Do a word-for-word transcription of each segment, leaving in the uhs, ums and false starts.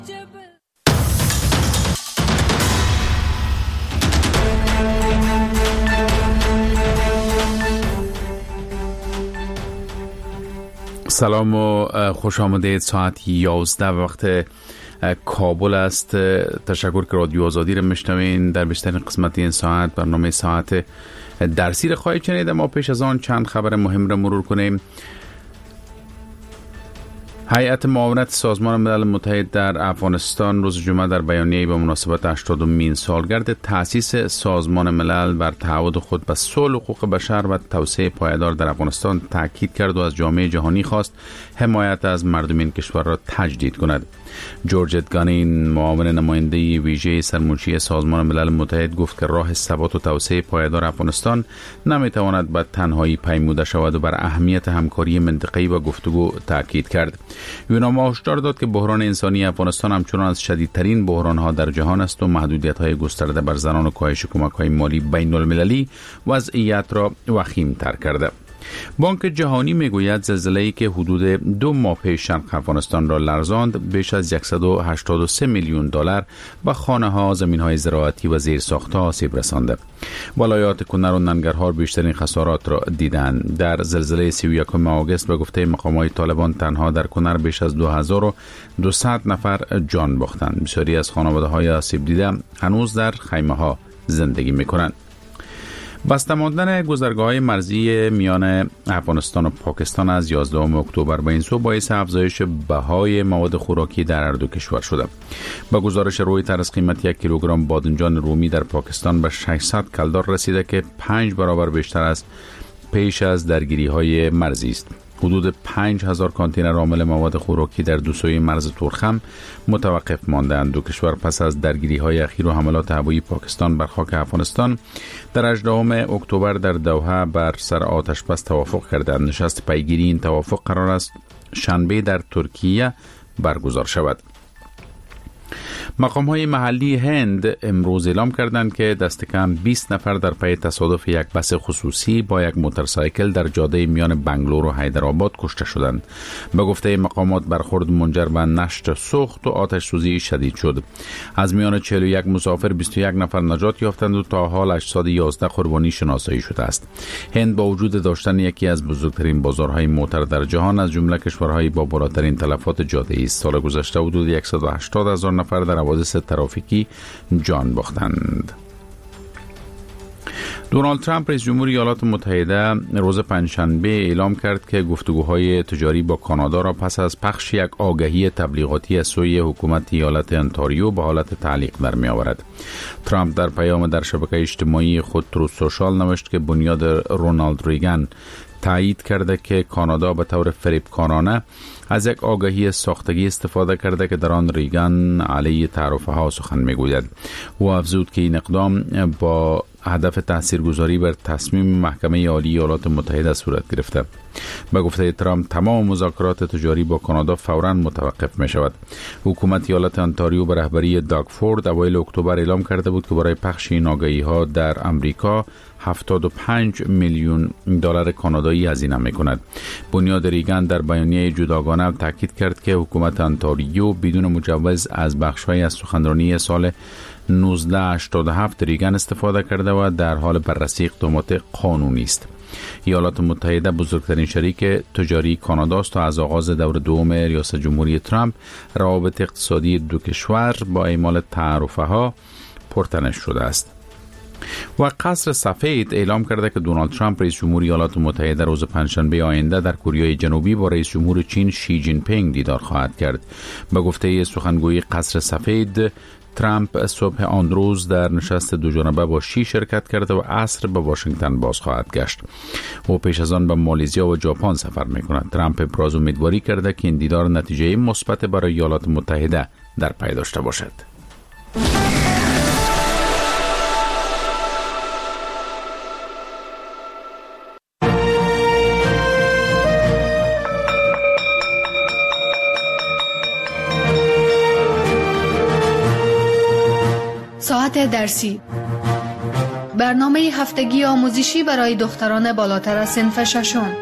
سلام و خوش آمدید. ساعت یازده وقت کابل است. تشکر که رادیو آزادی رو میشنوین. در بیشترین قسمت این ساعت برنامه ساعت درسی رو خواهید شنید. ما پیش از آن چند خبر مهم رو مرور کنیم. هیئت معاونت سازمان ملل متحد در افغانستان روز جمعه در بیانیه‌ای به مناسبت هشتادمین سالگرد تأسیس سازمان ملل بر تعهد خود به صلح، حقوق بشر و توسعه پایدار در افغانستان تاکید کرد و از جامعه جهانی خواست حمایت از مردم این کشور را تجدید کند. جورج گانین، معاون نماینده ویژه سرمنشی سازمان ملل متحد، گفت که راه ثبات و توسعه پایدار افغانستان نمیتواند به تنهایی پیموده شود و بر اهمیت همکاری منطقه‌ای و گفتگو تاکید کرد. یوناما هشدار داد که بحران انسانی افغانستان همچنان از شدیدترین بحران‌ها در جهان است و محدودیت‌های گسترده بر زنان و کاهش کمک‌های مالی بین المللی وضعیت را وخیم‌تر کرده. بانک جهانی میگوید زلزله‌ای که حدود دو ماه پیش شرق افغانستان را لرزاند بیش از صد و هشتاد و سه میلیون دلار به خانه‌ها، زمین‌های زراعتی و زیرساخت‌ها آسیب رسانده. ولایات کنر و ننگرهار بیشترین خسارات را دیدند. در زلزله سی و یکم آگوست به گفته مقامات طالبان تنها در کنر بیش از دو هزار و دویست نفر جان باختند. بسیاری از خانواده‌های آسیب دیده هنوز در خیمه‌ها زندگی می‌کنند. بسته ماندن گذرگاه‌های مرزی میان افغانستان و پاکستان از یازدهم اکتبر به این سو باعث افزایش بهای مواد خوراکی در هر دو کشور شده. با گزارش رویترز قیمت یک کیلوگرم بادنجان رومی در پاکستان به ششصد کلدار رسیده که پنج برابر بیشتر از پیش از درگیری‌های مرزی است. حدود پنج هزار کانتینر حامل مواد خوراکی در دو سوی مرز تورخم متوقف ماندند. دو کشور پس از درگیری‌های اخیر و حملات هوایی پاکستان بر خاک افغانستان در هجدهم اکتبر در دوحه بر سر آتش بس توافق کردند. نشست پیگیری این توافق قرار است شنبه در ترکیه برگزار شود. مقام‌های محلی هند امروز اعلام کردند که دست کم بیست نفر در پی تصادف یک بس خصوصی با یک موتورسایکل در جاده میان بنگلور و حیدرآباد کشته شدند. به گفته مقامات برخورد منجر به نشت سوخت و آتش سوزی شدید شد. از میان چهل و یک مسافر بیست و یک نفر نجات یافتند و تا حال هشتصد و یازده قربانی شناسایی شده است. هند با وجود داشتن یکی از بزرگترین بازارهای موتر در جهان از جمله کشورهای با بالاترین تلفات جاده‌ای است. سال گذشته حدود صد و هشتاد هزار نفر در حوادث ترافیکی جان باختند. دونالد ترامپ رئیس جمهور ایالات متحده روز پنجشنبه اعلام کرد که گفتگوهای تجاری با کانادا را پس از پخش یک آگهی تبلیغاتی از سوی حکومت ایالت انتاریو به حالت تعلیق در می آورد. ترامپ در پیام در شبکه اجتماعی خود تروث سوشال نوشت که بنیاد رونالد ریگان تایید کرده که کانادا به طور فریبکارانه از یک آگهی ساختگی استفاده کرده که در آن ریگان علیه تعرفه ها سخن میگوید. او افزود که این اقدام با هدف تاثیرگذاری بر تصمیم محکمه عالی ایالات متحده صورت گرفته. به گفته ترامپ تمام مذاکرات تجاری با کانادا فوراً متوقف می شود. حکومت ایالت انتاریو به رهبری داگ فورد اوایل اکتبر اعلام کرده بود که برای پخش این آگهی ها در امریکا هفتاد و پنج میلیون دلار کانادایی هزینه می کند. بنیاد ریگان در بیانیه جداگانه تاکید کرد که حکومت انتاریو بدون مجوز از بخش‌های از سخنرانی سال نوزده هشتاد و هفت ریگان استفاده کرده و در حال بررسی اقدامات قانونی است. ایالات متحده بزرگترین شریک تجاری کانادا است و از آغاز دور دوم ریاست جمهوری ترامپ روابط اقتصادی دو کشور با اعمال تعرفه ها پرتنش شده است. و قصر سفید اعلام کرده که دونالد ترامپ رئیس جمهور ایالات متحده روز پنجشنبه آینده در کره جنوبی با رئیس جمهور چین شی جین پینگ دیدار خواهد کرد. به گفته سخنگوی قصر سفید، ترامپ صبح آن روز در نشست دو جانبه با شی شرکت کرده و عصر به واشنگتن باز خواهد گشت. او پیش از آن به مالزیا و ژاپن سفر می‌کند. ترامپ ابراز امیدواری کرده که این دیدار نتیجه مثبت برای ایالات متحده در پی داشته باشد. ساعت درسی، برنامه هفتگی آموزشی برای دختران بالاتر از صنف ششم.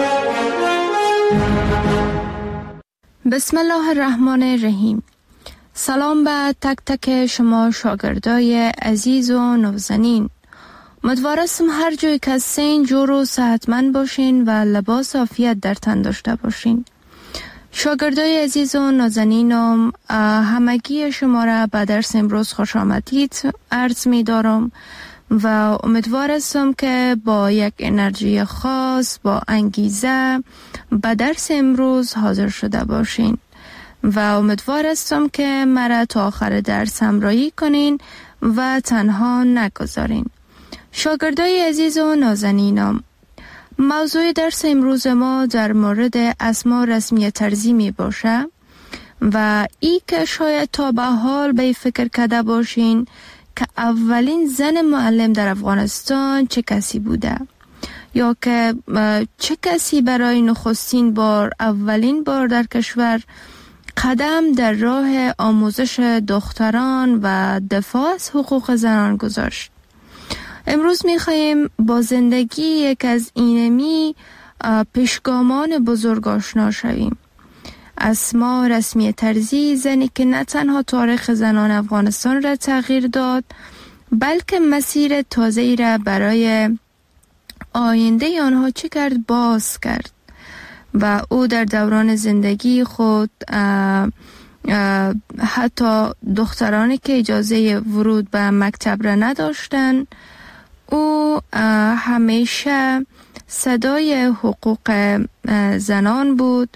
بسم الله الرحمن الرحیم. سلام به تک تک شما شاگردای عزیز و نازنین. امیدوارم هر جای که هستین جور و صحتمند باشین و لباس عافیت در تن داشته باشین. شاگردای عزیز و نازنینم، همگی شما را به درس امروز خوش آمدید عرض می دارم و امیدوارم که با یک انرژی خاص، با انگیزه به درس امروز حاضر شده باشین و امیدوارم که مرا تا آخر درس همراهی کنین و تنها نگذارین. شاگردای عزیز و نازنینم، موضوع درس امروز ما در مورد اسما رسمی طرزی می باشه و ای که شاید تا به حال به فکر کرده باشین که اولین زن معلم در افغانستان چه کسی بوده یا که چه کسی برای نخستین بار اولین بار در کشور قدم در راه آموزش دختران و دفاع از حقوق زنان گذاشت. امروز می‌خواهیم با زندگی یک از اینمی پیشگامان بزرگ آشنا شویم. اسما رسمی طرزی، زنی که نه تنها تاریخ زنان افغانستان را تغییر داد بلکه مسیر تازه‌ای را برای آینده آنها چه کرد باز کرد و او در دوران زندگی خود اه اه حتی دخترانی که اجازه ورود به مکتب را نداشتند، او همیشه صدای حقوق زنان بود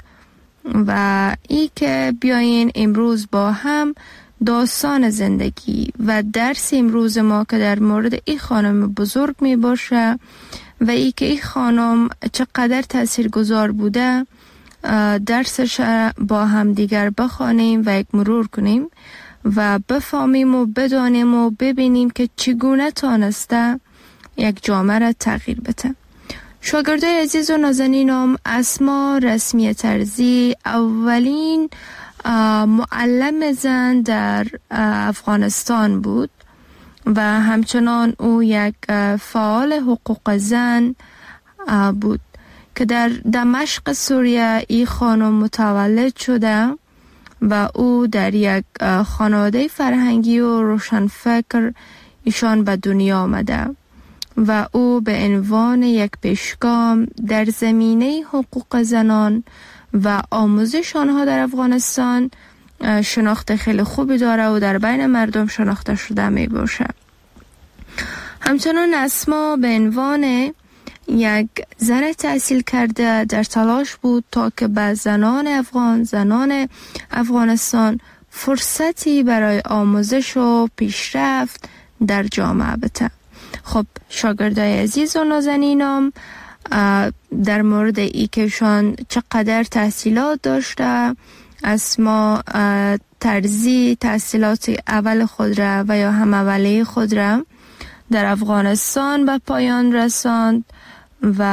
و ای که بیاین امروز با هم داستان زندگی و درس امروز ما که در مورد این خانم بزرگ می باشه و ای که این خانم چقدر تاثیرگذار بوده درسش با هم دیگر بخوانیم و یک مرور کنیم و بفهمیم و بدانیم و ببینیم که چگونه تانسته یک جامعه را تغییر بده. شاگردای عزیز و نازنینم، اسما رسمی طرزی اولین معلم زن در افغانستان بود و همچنان او یک فعال حقوق زن بود که در دمشق سوریه این خانم متولد شده و او در یک خانواده فرهنگی و روشنفکر ایشان به دنیا آمده و او به عنوان یک پیشگام در زمینه حقوق زنان و آموزش آنها در افغانستان شناخت خیلی خوبی داره و در بین مردم شناخته شده می باشه. همچنان اسما به عنوان یک زن تحصیل کرده در تلاش بود تا که به زنان افغان، زنان افغانستان فرصتی برای آموزش و پیشرفت در جامعه بده. خب شاگردای عزیز و نازنینم، در مورد ای که شان چقدر تحصیلات داشته، اسما طرزی تحصیلات اول خود را و یا هم اولیه خود را در افغانستان به پایان رساند و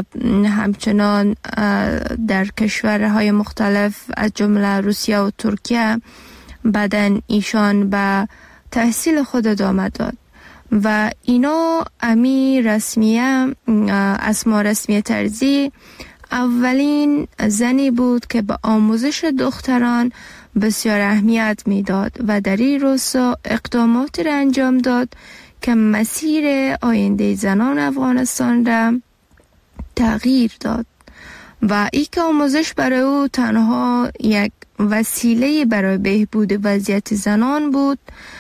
همچنان در کشورهای مختلف از جمله روسیه و ترکیه بعدن ایشان به تحصیل خود ادامه داد و اینا امی رسمیه اسما رسمی طرزی اولین زنی بود که به آموزش دختران بسیار اهمیت میداد و در این راستا اقداماتی را انجام داد که مسیر آینده زنان افغانستان را تغییر داد و ای که آموزش برای او تنها یک وسیله برای بهبود وضعیت زنان بود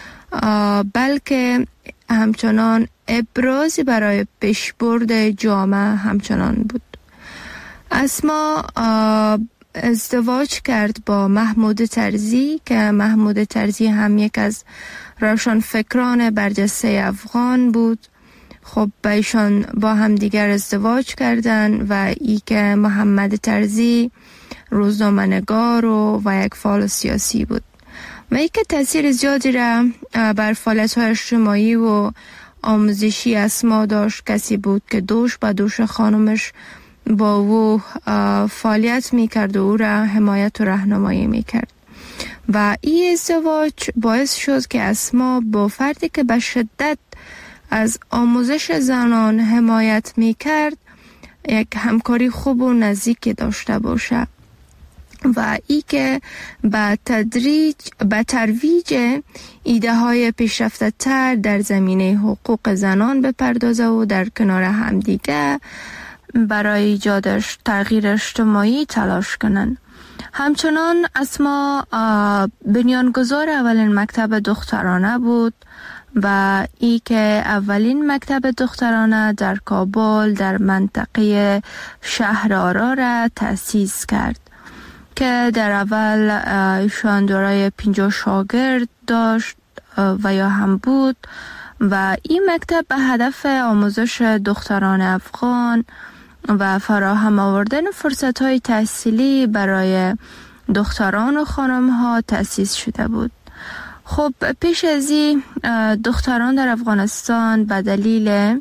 بلکه همچنان ابرازی برای پیشبرد جامعه همچنان بود. اسما ازدواج کرد با محمود طرزی که محمود طرزی هم یک از روشنفکران برجسته افغان بود. خب ایشان با هم دیگر ازدواج کردند و ای که محمد طرزی روزنامه‌نگار و, و یک فعال سیاسی بود و ای که تاثیر زیادی را بر فعالیت‌های اجتماعی و آموزشی اسما داشت. کسی بود که دوش به دوش خانمش با او فعالیت میکرد و او را حمایت و راهنمایی میکرد و این ازدواج باعث شد که اسما با فردی که به شدت از آموزش زنان حمایت میکرد یک همکاری خوب و نزدیکی داشته باشه و ای که به تدریج به ترویج ایده های پیشرفته تر در زمینه حقوق زنان بپردازه و در کنار همدیگه برای ایجاد تغییر اجتماعی تلاش کنند. همچنان اسما بنیانگذار اولین مکتب دخترانه بود و ای که اولین مکتب دخترانه در کابل در منطقه شهر آرا را تأسیس کرد که در اول ایشان دارای پنجاه شاگرد داشت و یا هم بود و این مکتب به هدف آموزش دختران افغان و فراهم آوردن فرصت‌های تحصیلی برای دختران و خانم‌ها تأسیس شده بود. خب پیش از این دختران در افغانستان به دلیل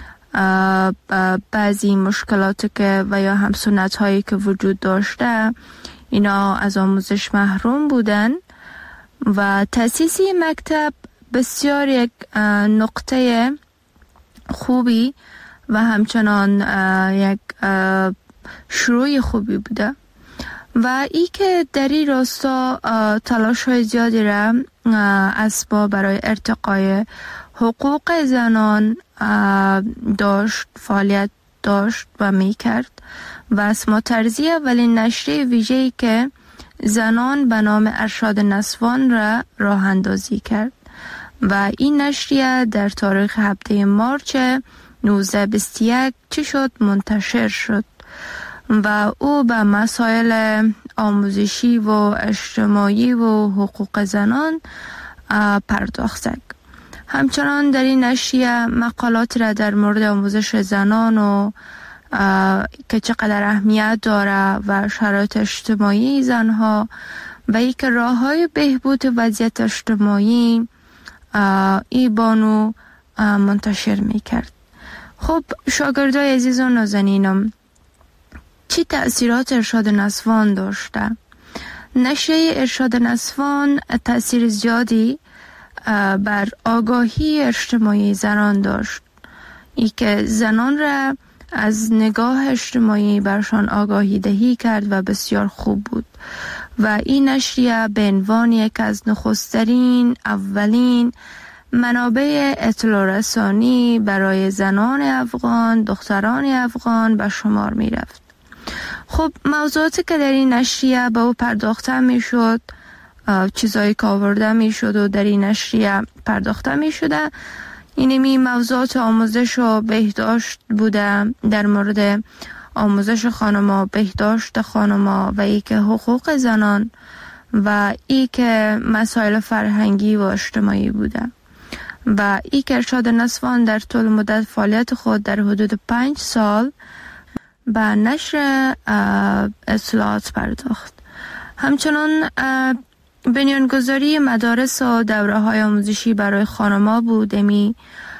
بعضی مشکلات که و یا هم سنت‌هایی که وجود داشته اینا از آموزش محروم بودن و تأسیس مکتب بسیار یک نقطه خوبی و همچنان یک شروع خوبی بوده و ای که در این راستا تلاش های زیادی را اسبا برای ارتقای حقوق زنان داشت فعالیت داشت و می کرد و اسما ترزی اولین نشریه ویژه‌ای که زنان به نام ارشاد نسوان را راه اندازی کرد و این نشریه در تاریخ هفده مارچ نوزده بیست و یک چی شد منتشر شد و او به مسائل آموزشی و اجتماعی و حقوق زنان پرداخت. همچنان در این نشریه مقالات را در مورد آموزش زنان و که چقدر اهمیت داره و شرایط اجتماعی زنها و ای که راه های بهبود وضعیت اجتماعی ای بانو منتشر می کرد. خب شاگردای عزیز و نازنینم، چی تأثیرات ارشاد نسوان داشته؟ نشریه ارشاد نسوان تأثیر زیادی بر آگاهی اجتماعی زنان داشت، ای که زنان را از نگاه اجتماعی برشان آگاهی دهی کرد و بسیار خوب بود و این نشریه به عنوان یک از نخسترین اولین منابع اطلاع رسانی برای زنان افغان، دختران افغان به شمار می رفت. خب موضوعاتی که در این نشریه به او پرداخته می شد، چیزایی که آورده می شد و در این نشریه پرداخته می شده، اینمی موضوعات آموزش و بهداشت بوده، در مورد آموزش خانما، بهداشت خانما و ای که حقوق زنان و ای که مسائل فرهنگی و اجتماعی بوده و ای که ارشاد نسوان در طول مدت فعالیت خود در حدود پنج سال به نشر اطلاعات پرداخت. همچنان بنیانگذاری مدارس و دوره های آموزشی برای خانما بود. امی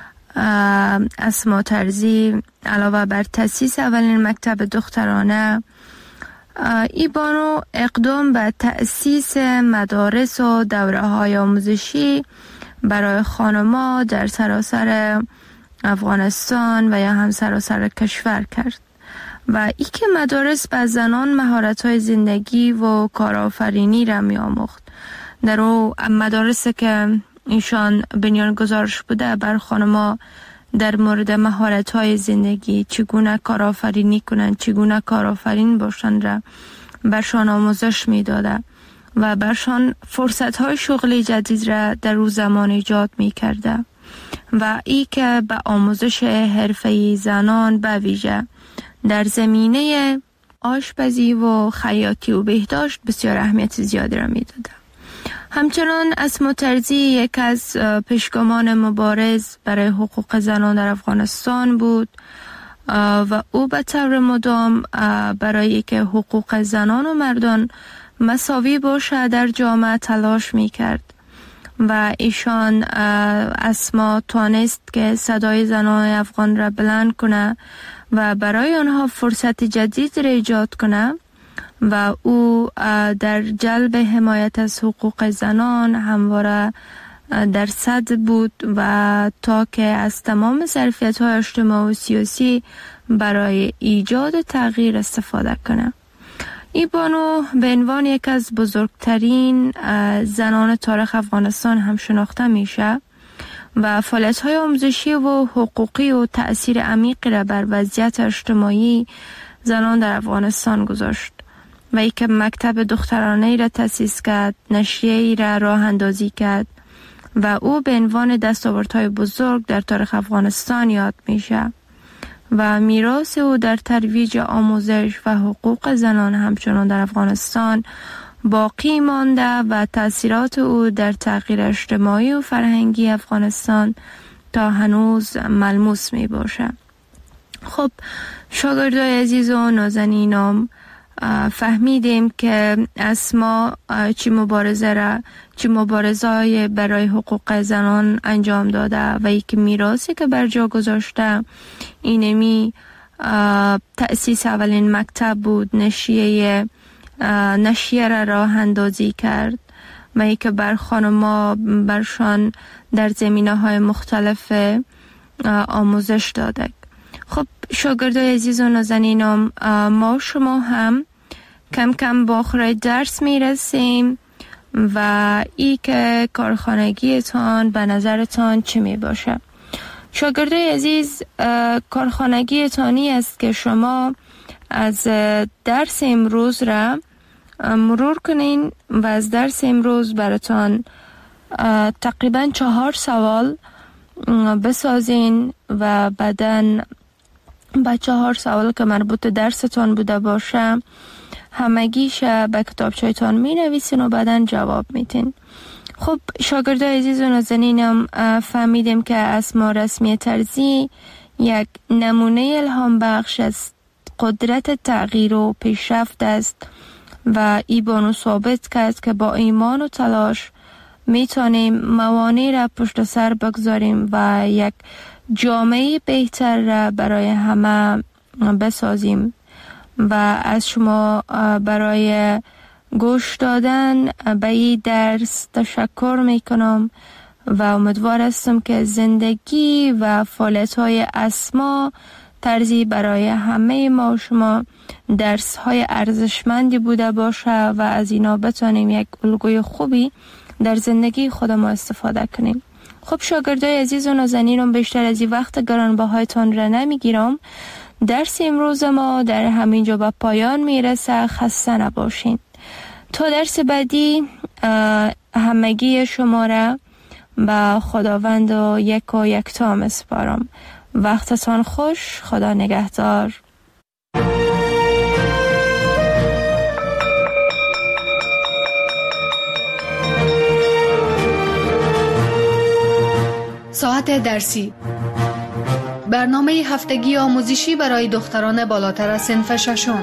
اسما ترزی علاوه بر تأسیس اولین مکتب دخترانه، ای بانو اقدام به تأسیس مدارس و دوره های آموزشی برای خانما در سراسر افغانستان و یا هم سراسر کشور کرد و ای که مدارس به زنان مهارت‌های زندگی و کارآفرینی را می‌آموخت. در او مدارسی که ایشان بنیانگذارش بوده بر خانما در مورد مهارت‌های زندگی، چگونه کارآفرینی کنند، چگونه کارآفرین باشند را برشان آموزش می‌داده و برشان فرصت‌های شغلی جدید را در او زمان ایجاد می‌کرده و ای که به آموزش حرفه‌ای زنان به ویژه در زمینه آشپزی و خیاطی و بهداشت بسیار اهمیت زیادی را می‌داده. همچنان اسما ترزی یک از پیشگامان مبارز برای حقوق زنان در افغانستان بود و او به طور مدام برای که حقوق زنان و مردان مساوی باشه در جامعه تلاش می‌کرد و ایشان اسما توانست که صدای زنان افغان را بلند کنه و برای آنها فرصت جدید را ایجاد کنه و او در جلب حمایت از حقوق زنان همواره در صدر بود و تا که از تمام ظرفیت‌های اجتماعی و سیاسی برای ایجاد تغییر استفاده کنه. ای بانو به عنوان یک از بزرگترین زنان تاریخ افغانستان هم شناخته میشه و فعالیت‌های آموزشی و حقوقی و تأثیر عمیقی را بر وضعیت اجتماعی زنان در افغانستان گذاشت و ای که مکتب دخترانه ای را تأسیس کرد، نشریه ای را راه اندازی کرد و او به عنوان دستاوردهای بزرگ در تاریخ افغانستان یاد میشه و میراث او در ترویج آموزش و حقوق زنان همچنان در افغانستان باقی مانده و تأثیرات او در تغییر اجتماعی و فرهنگی افغانستان تا هنوز ملموس می باشه. خب شاگردای عزیز و نازنینم، فهمیدیم که اسما چی مبارزه را چی مبارزه برای حقوق زنان انجام داده و یک میراثی که بر جا گذاشته اینمی تأسیس اولین مکتب بود، نشریه نشریه را راه اندازی کرد و ای که بر خانما برشان در زمینه های مختلف آموزش داده. خب شاگردای عزیز و نازنینم، ما شما هم کم کم با آخر درس می رسیم و ای که کارخانگیتان به نظرتان چی می باشه؟ شاگردای عزیز، کارخانگیتانی است که شما از درس امروز را مرور کنین و از درس امروز براتان تقریبا چهار سوال بسازین و بعدن با چهار سوال که مربوط درستان بوده باشه همگیش به کتابچه‌تان می نویسین و بعدن جواب میتین. خب شاگردای عزیز و نازنینم، فهمیدیم که اسما رسمی طرزی یک نمونه الهام بخش است، قدرت تغییر و پیشرفت است و ای بانو ثابت کرد که با ایمان و تلاش میتونیم موانع را پشت سر بگذاریم و یک جامعه بهتر را برای همه بسازیم. و از شما برای گوش دادن به این درس تشکر میکنم و امیدوار هستم که زندگی و فعالیت‌های اسما طرزی برای همه ما شما درس های ارزشمندی بوده باشه و از اینا بتونیم یک الگوی خوبی در زندگی خود ما استفاده کنیم. خب شاگردای عزیز و نازنینم، بیشتر از این وقت گرانبهایتان را نمیگیرم. درس امروز ما در همینجا به پایان میرسه. خسته نباشین. تا درس بعدی همگی شما را به خداوند و یک و یکتا میسپارم. وقتتان خوش. خدا نگهدار. ساعت درسی، برنامه هفتگی آموزشی برای دختران بالاتر از صنف ششم.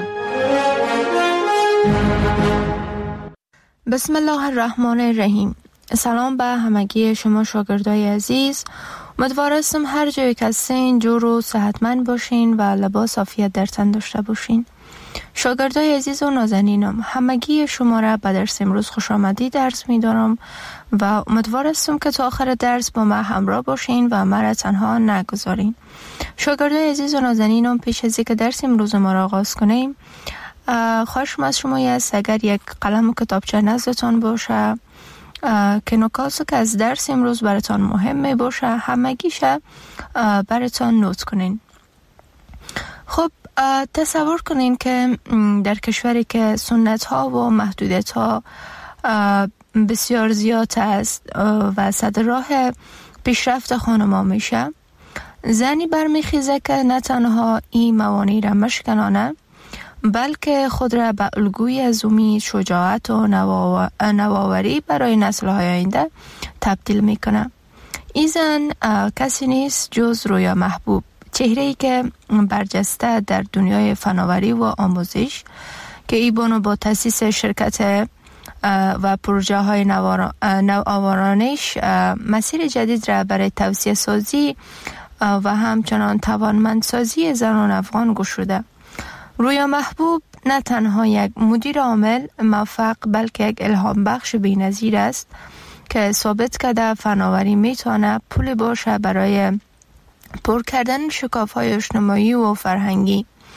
بسم الله الرحمن الرحیم. سلام به همگی شما شاگردای عزیز. امیدوار هستم هر جایی که هستین جور و صحتمند باشین و لباس عافیت در تن داشته باشین. شاگردای عزیز و نازنینم، همگی شما را به درس امروز خوش آمدید درس می‌دارم و امیدوار هستم که تا آخر درس با ما همراه باشین و ما را تنها نگذارین. شاگردای عزیز و نازنینم، پیش از اینکه درس امروز ما را آغاز کنیم، خواهشم از شما است اگر یک قلم و کتابچه نزدتان باشه که نکاتی که از درس امروز براتان مهم می باشه همگیشه براتان نوت کنین. خب تصور کنین که در کشوری که سنت ها و محدودیت ها بسیار زیاد است و صد راه پیشرفت خانما میشه، زنی برمیخیزه که نه تنها این موانع را مشکنانه بلکه خود را به الگوی از امید، شجاعت و نوآوری برای نسل‌های آینده تبدیل میکنه. این زن کسی نیست جز رویا محبوب، چهره‌ای که برجسته در دنیای فناوری و آموزش که ای بانو با تأسیس شرکت و پروژه های نوآورانش مسیر جدید را برای توسعه سازی و همچنان توانمندسازی زنان افغان گشوده. رویا محبوب نه تنها یک مدیر عامل موفق بلکه یک الهام بخش بی‌نظیر است که ثابت کرده فناوری میتونه پول باشه برای پر کردن شکاف‌های اجتماعی و فرهنگی.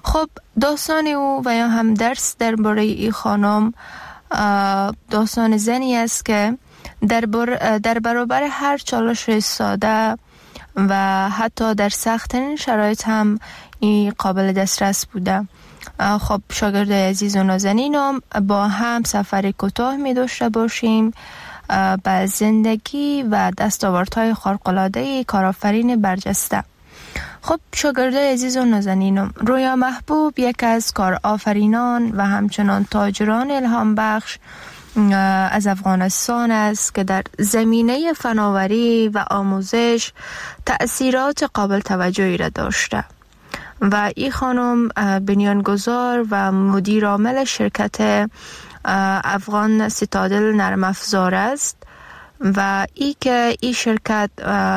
خب داستان او و یا هم درس درباره این خانم داستان زنی است که در, بر در برابر هر چالش ساده و حتی در سخت‌ترین شرایط هم این قابل دسترس بوده. خب شاگرد عزیز و نازنینم، با هم سفر کوتاه می داشته باشیم به زندگی و دستاوردهای خارق‌العاده کارآفرین برجسته. خب شاگردای عزیز و نازنینم، رویا محبوب یک از کارآفرینان و همچنان تاجران الهام بخش از افغانستان است که در زمینه فناوری و آموزش تأثیرات قابل توجهی را داشته و این خانم بنیانگذار و مدیر عامل شرکت افغان سیتادل نرم افزار است و ای که این شرکت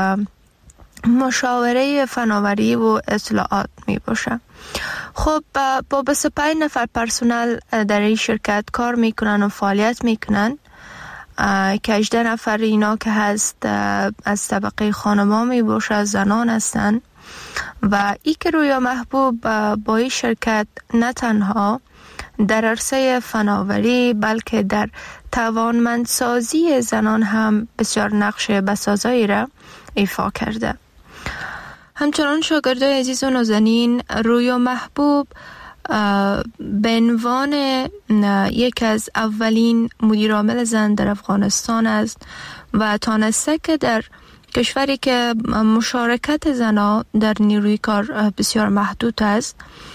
مشاوره فناوری و اطلاعات می باشه. خب با بیست و پنج نفر پرسنل در این شرکت کار میکنن و فعالیت میکنن که هجده نفر اینا که هست از طبقه خانما می باشه، زنان هستن و ای که رویا محبوب با این شرکت نه تنها در عرصه فناوری بلکه در توانمندسازی زنان هم بسیار نقش بسازایی را ایفا کرده. همچنان شاگردای عزیز و نازنین، رویا محبوب به عنوان یک از اولین مدیر عامل زن در افغانستان است و تانسته که در کشوری که مشارکت زنها در نیروی کار بسیار محدود است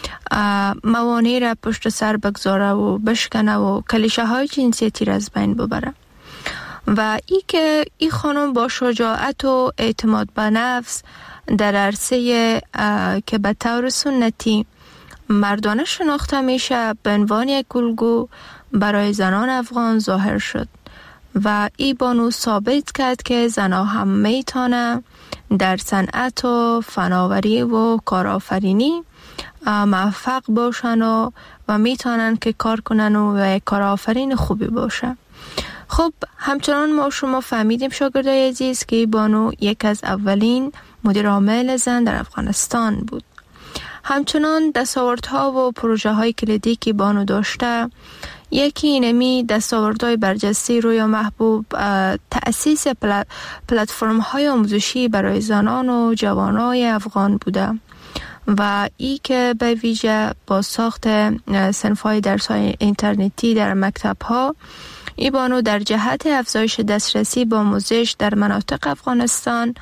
موانع را پشت سر بگذاره و بشکنه و کلیشه های جنسیتی را از بین ببره و ای که این خانم با شجاعت و اعتماد به نفس در عرصه که به طور سنتی مردانه شناخته میشه به عنوان یک الگو برای زنان افغان ظاهر شد و ای بانو ثابت کرد که زنها هم میتونه در صنعت و فناوری و کارآفرینی موفق باشن و, و میتونن که کار کنن و کارآفرین خوبی باشه. خب همچنان ما شما فهمیدیم شاگردای عزیز که ای بانو یک از اولین مدیر عامل زن در افغانستان بود. همچنان دستاوردها و پروژه های کلیدی که بانو داشته، یکی اینمی دستاوردهای برجسته رویا محبوب تأسیس پلتفرم های آموزشی برای زنان و جوانای افغان بوده و ای که به ویژه با ساخت صنف‌های درس‌های اینترنتی در مکتب‌ها، ای بانو در جهت افزایش دسترسی به آموزش در مناطق افغانستان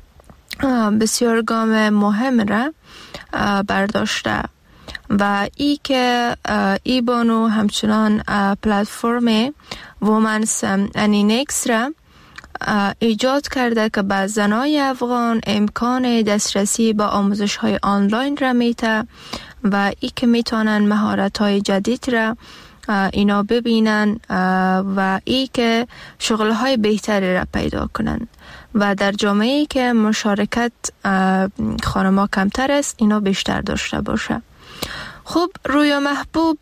بسیار گام مهم را برداشته و ای که ای بانو همچنان پلتفرم وومنز انینکس را ایجاد کرده که به زنای افغان امکان دسترسی به آموزش های آنلاین را میته و ای که میتونن مهارت های جدید را اینا ببینن و ای که شغل های بهتری را پیدا کنن و در جامعه‌ای که مشارکت خانم‌ها کمتر است اینا بیشتر داشته باشه. خب رویا محبوب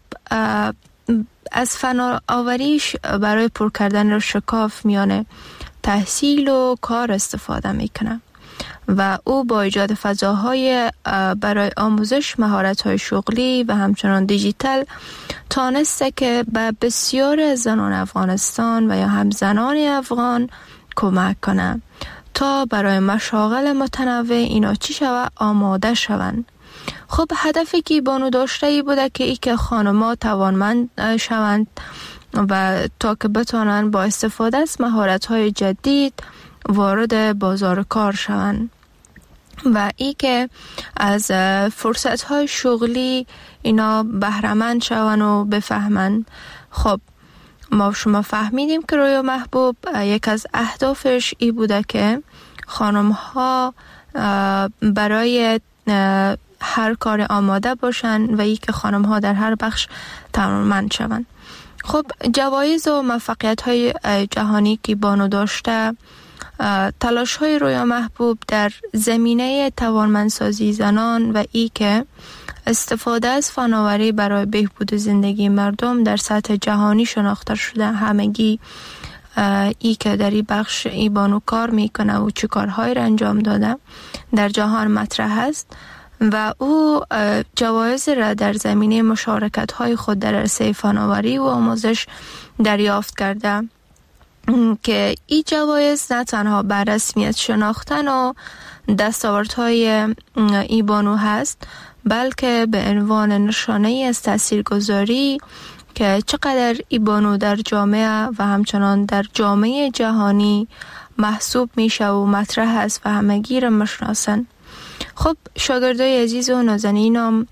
از فناوریش برای پر کردن شکاف میانه تحصیل و کار استفاده میکنه و او با ایجاد فضاهای برای آموزش مهارت‌های شغلی و همچنان دیجیتال تانسته که به بسیار زنان افغانستان و یا هم زنان افغان کمک کنه تا برای مشاغل متنوع اینا چی شوه آماده شوند. خب هدفی که بانو داشته ای بوده که ای که خانم‌ها توانمند شوند و تا که بتونن با استفاده از مهارت‌های جدید وارد بازار کار شوند و ای که از فرصت‌های شغلی اینا بهره‌مند شوند و بفهمند. خب ما شما فهمیدیم که رویا محبوب یک از اهدافش ای بوده که خانم‌ها برای هر کار آماده باشن و ای که خانم‌ها در هر بخش توانمند شوند. خب جوایز و موفقیت‌های جهانی که بانو داشته، تلاش‌های رویا محبوب در زمینه توانمندسازی زنان و ای که استفاده از فناوری برای بهبود زندگی مردم در سطح جهانی شناخته شده. همگی ای که در این بخش ای بانو کار میکنه و چه کارهایی را انجام داده در جهان مطرح است و او جوایز را در زمینه مشارکت های خود در عرصه فناوری و آموزش دریافت کرده که این جوایز نه تنها بر رسمیت شناختن و دستاوردهای ای بانو هست، بلکه به عنوان نشانه از تاثیرگذاری که چقدر ای بانو در جامعه و همچنان در جامعه جهانی محسوب میشه و مطرح است و همگی را میشناسن. خب شاگردای عزیز و نازنینم،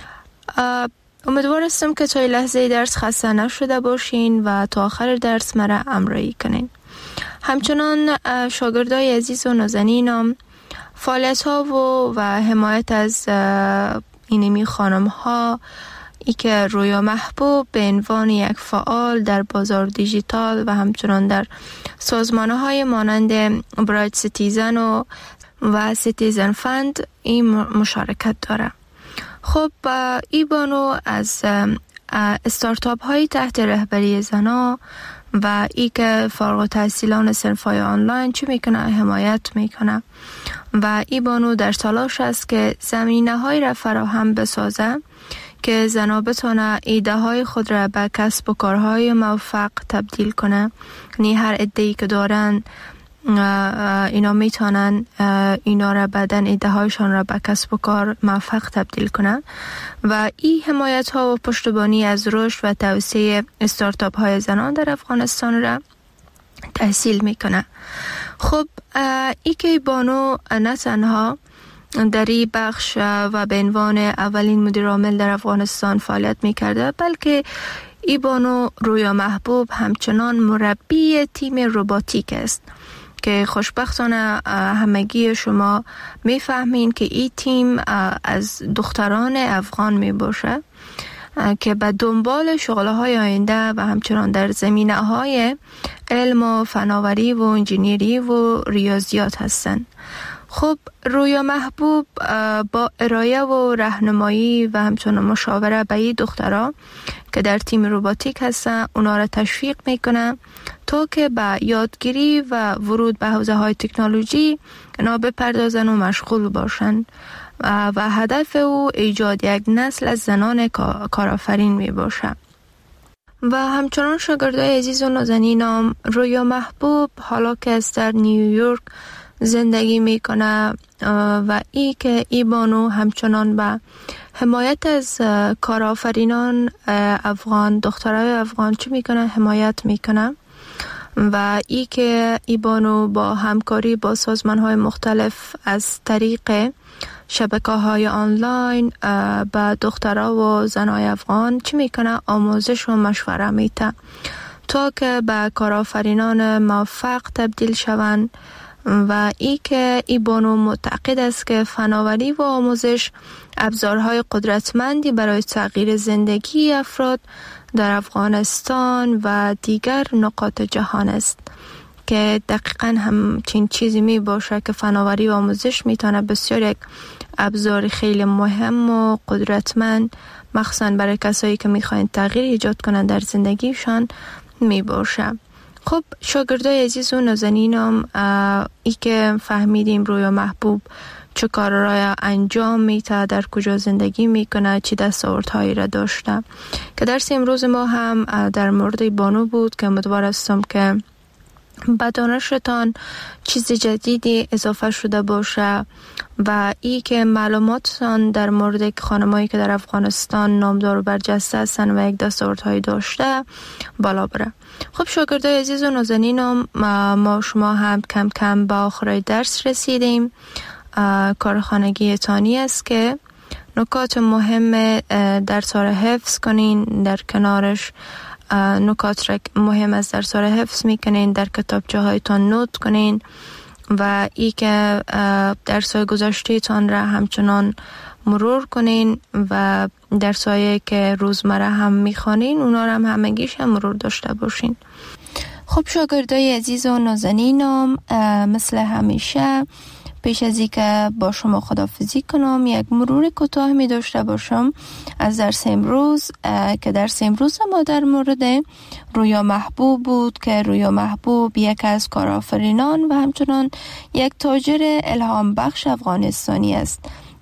امیدوار هستم که تا لحظه درس خسته نشده باشین و تا آخر درس مرا همراهی کنین. همچنان شاگردای عزیز و نازنینم، فعالیت ها و, و حمایت از اینمی خانم ها ای که رویا محبوب به عنوان یک فعال در بازار دیجیتال و همچنان در سازمانه های مانند برایت سیتیزن و و سیتیزن فند این مشارکت داره. خب ای بانو از استارتاپ های تحت رهبری زنا و ای که فارغ التحصیلان صنف‌های آنلاین چی میکنه حمایت میکنه و ای بانو در تلاش است که زمینه های را فراهم بسازه که زنا بتونه ایده های خود را به کسب و کارهای موفق تبدیل کنه. یعنی هر ایده‌ای که دارن اینا میتونن اینا را بعدن ایده هایشان را به کسب و کار موفق تبدیل کنن و این حمایت ها و پشتیبانی از رشد و توسعه استارتاپ های زنان در افغانستان را تحصیل میکنه. خب ای که بانو نه تنها در این بخش و به عنوان اولین مدیر عامل در افغانستان فعالیت میکرده، بلکه ای بانو رویا محبوب همچنان مربی تیم روباتیک است که خوشبختانه همگی شما میفهمین که این تیم از دختران افغان می باشه که به دنبال شغله های آینده و همچنان در زمینه های علم و فناوری و انجینیری و ریاضیات هستند. خب رویا محبوب با ارائه و راهنمایی و همچنان مشاوره به این دخترها که در تیم روباتیک هستن اونا را تشویق میکنه تا که به یادگیری و ورود به حوزه های تکنولوژی اینا بپردازن و مشغول باشن و, و هدف او ایجاد یک نسل از زنان کارآفرین می باشه. و همچنان شاگردای عزیز و نازنینم، رویا محبوب حالا که از در نیویورک زندگی میکنه و ای که ای بانو همچنان به حمایت از کارآفرینان افغان، دخترای افغان چی میکنه؟ حمایت میکنه و ای که ای بانو با همکاری با سازمان های مختلف از طریق شبکه های آنلاین به دخترها و زنای افغان چی میکنه؟ آموزش و مشوره میده تا که به کارآفرینان موفق تبدیل شوند و ای که ای بانو معتقد است که فناوری و آموزش ابزارهای قدرتمندی برای تغییر زندگی افراد در افغانستان و دیگر نقاط جهان است که دقیقاً همچین چیزی می باشه که فناوری و آموزش میتونه بسیار یک ابزار خیلی مهم و قدرتمند مخصوصاً برای کسایی که میخواین تغییر ایجاد کنن در زندگیشان می باشه. خب شاگردای عزیز و نازنینم، ای که فهمیدیم رویا محبوب چه کار را انجام میده، در کجا زندگی میکنه، چی دستاوردهایی را داشته، که درس امروز ما هم در مورد بانو بود که امیدوار هستم که به دانشتان چیز جدیدی اضافه شده باشه و ای که معلوماتتان در مورد خانمایی که در افغانستان نامدار و برجسته هستن و یک دستاوردهایی داشته بالا بره. خب شاگردای عزیز و نازنینم، ما شما هم کم کم به آخرای درس رسیدیم. کار خانگی تانی است که نکات مهم درس را حفظ کنین، در کنارش نکات را مهم از درس را حفظ میکنین، در کتابچه هایتان نوت کنین و ای که درس های گذشته تان را همچنان مرور کنین و درس هایی که روزمره هم میخوانین اونا را هم همگیش هم مرور داشته باشین. خب شاگردای عزیز و نازنینم، مثل همیشه پیش از این که با شما خداحافظی کنم یک مرور کوتاه می داشته باشم از درس امروز که درس امروز ما در مورد رویا محبوب بود که رویا محبوب یک از کارآفرینان و همچنان یک تاجر الهام بخش افغانستانی است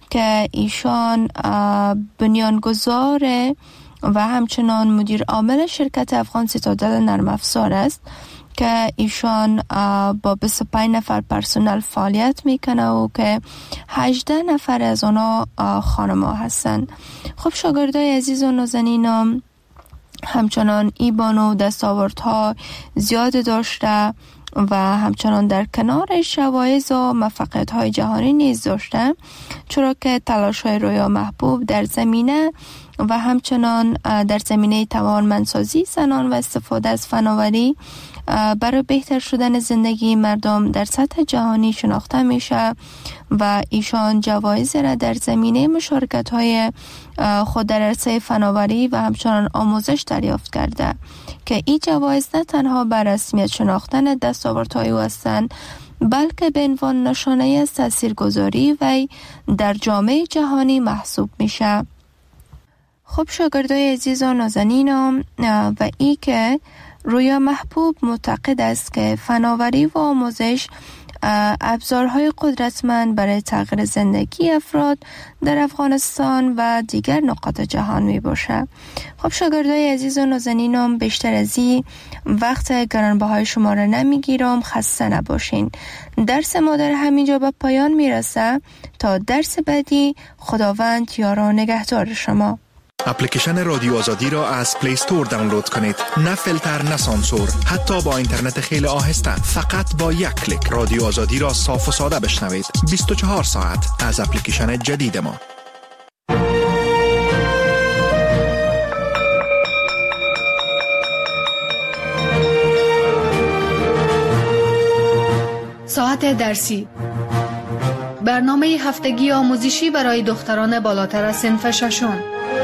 که ایشان بنیانگذار و همچنان مدیر عامل شرکت افغان سیتادل نرم افزار است که ایشان با بیست و پنج نفر پرسنل فعالیت میکنه و که هجده نفر از اونا خانم‌ها هستند. خب شاگردای عزیز و نازنینم همچنان ای بانو دستاوردها زیاد داشته و همچنان در کنار جوایز و موفقیت‌های جهانی نیز داشته، چرا که تلاش‌های رویا محبوب در زمینه و همچنان در زمینه توانمندسازی زنان و استفاده از فناوری برای بهتر شدن زندگی مردم در سطح جهانی شناخته میشه و ایشان جوایز را در زمینه مشارکت‌های خود در عرصه فناوری و همچنان آموزش دریافت کرده که این جوایز نه تنها بر رسمیت شناختن دستاوردهای او هستند، بلکه به عنوان نشانه از تاثیرگذاری وی در جامعه جهانی محسوب میشه. خب شاگردای عزیز و نازنینم و ای که رویا محبوب معتقد است که فناوری و آموزش ابزارهای قدرتمند برای تغییر زندگی افراد در افغانستان و دیگر نقاط جهان می باشه. خب شاگردای عزیز و نازنینم بیشتر از این وقت گرانبهای شما را نمیگیرم، خسته نباشین. درس ما در همینجا به پایان میرسه. تا درس بعدی خداوند یار و نگهدار شما. اپلیکیشن رادیو آزادی را از پلی استور دانلود کنید. نه فیلتر نه سانسور، حتی با اینترنت خیلی آهسته. فقط با یک کلیک رادیو آزادی را صاف و ساده بشنوید. بیست و چهار ساعت از اپلیکیشن جدید ما. ساعت درسی، برنامه هفتگی آموزشی برای دختران بالاتر از صنف ششم.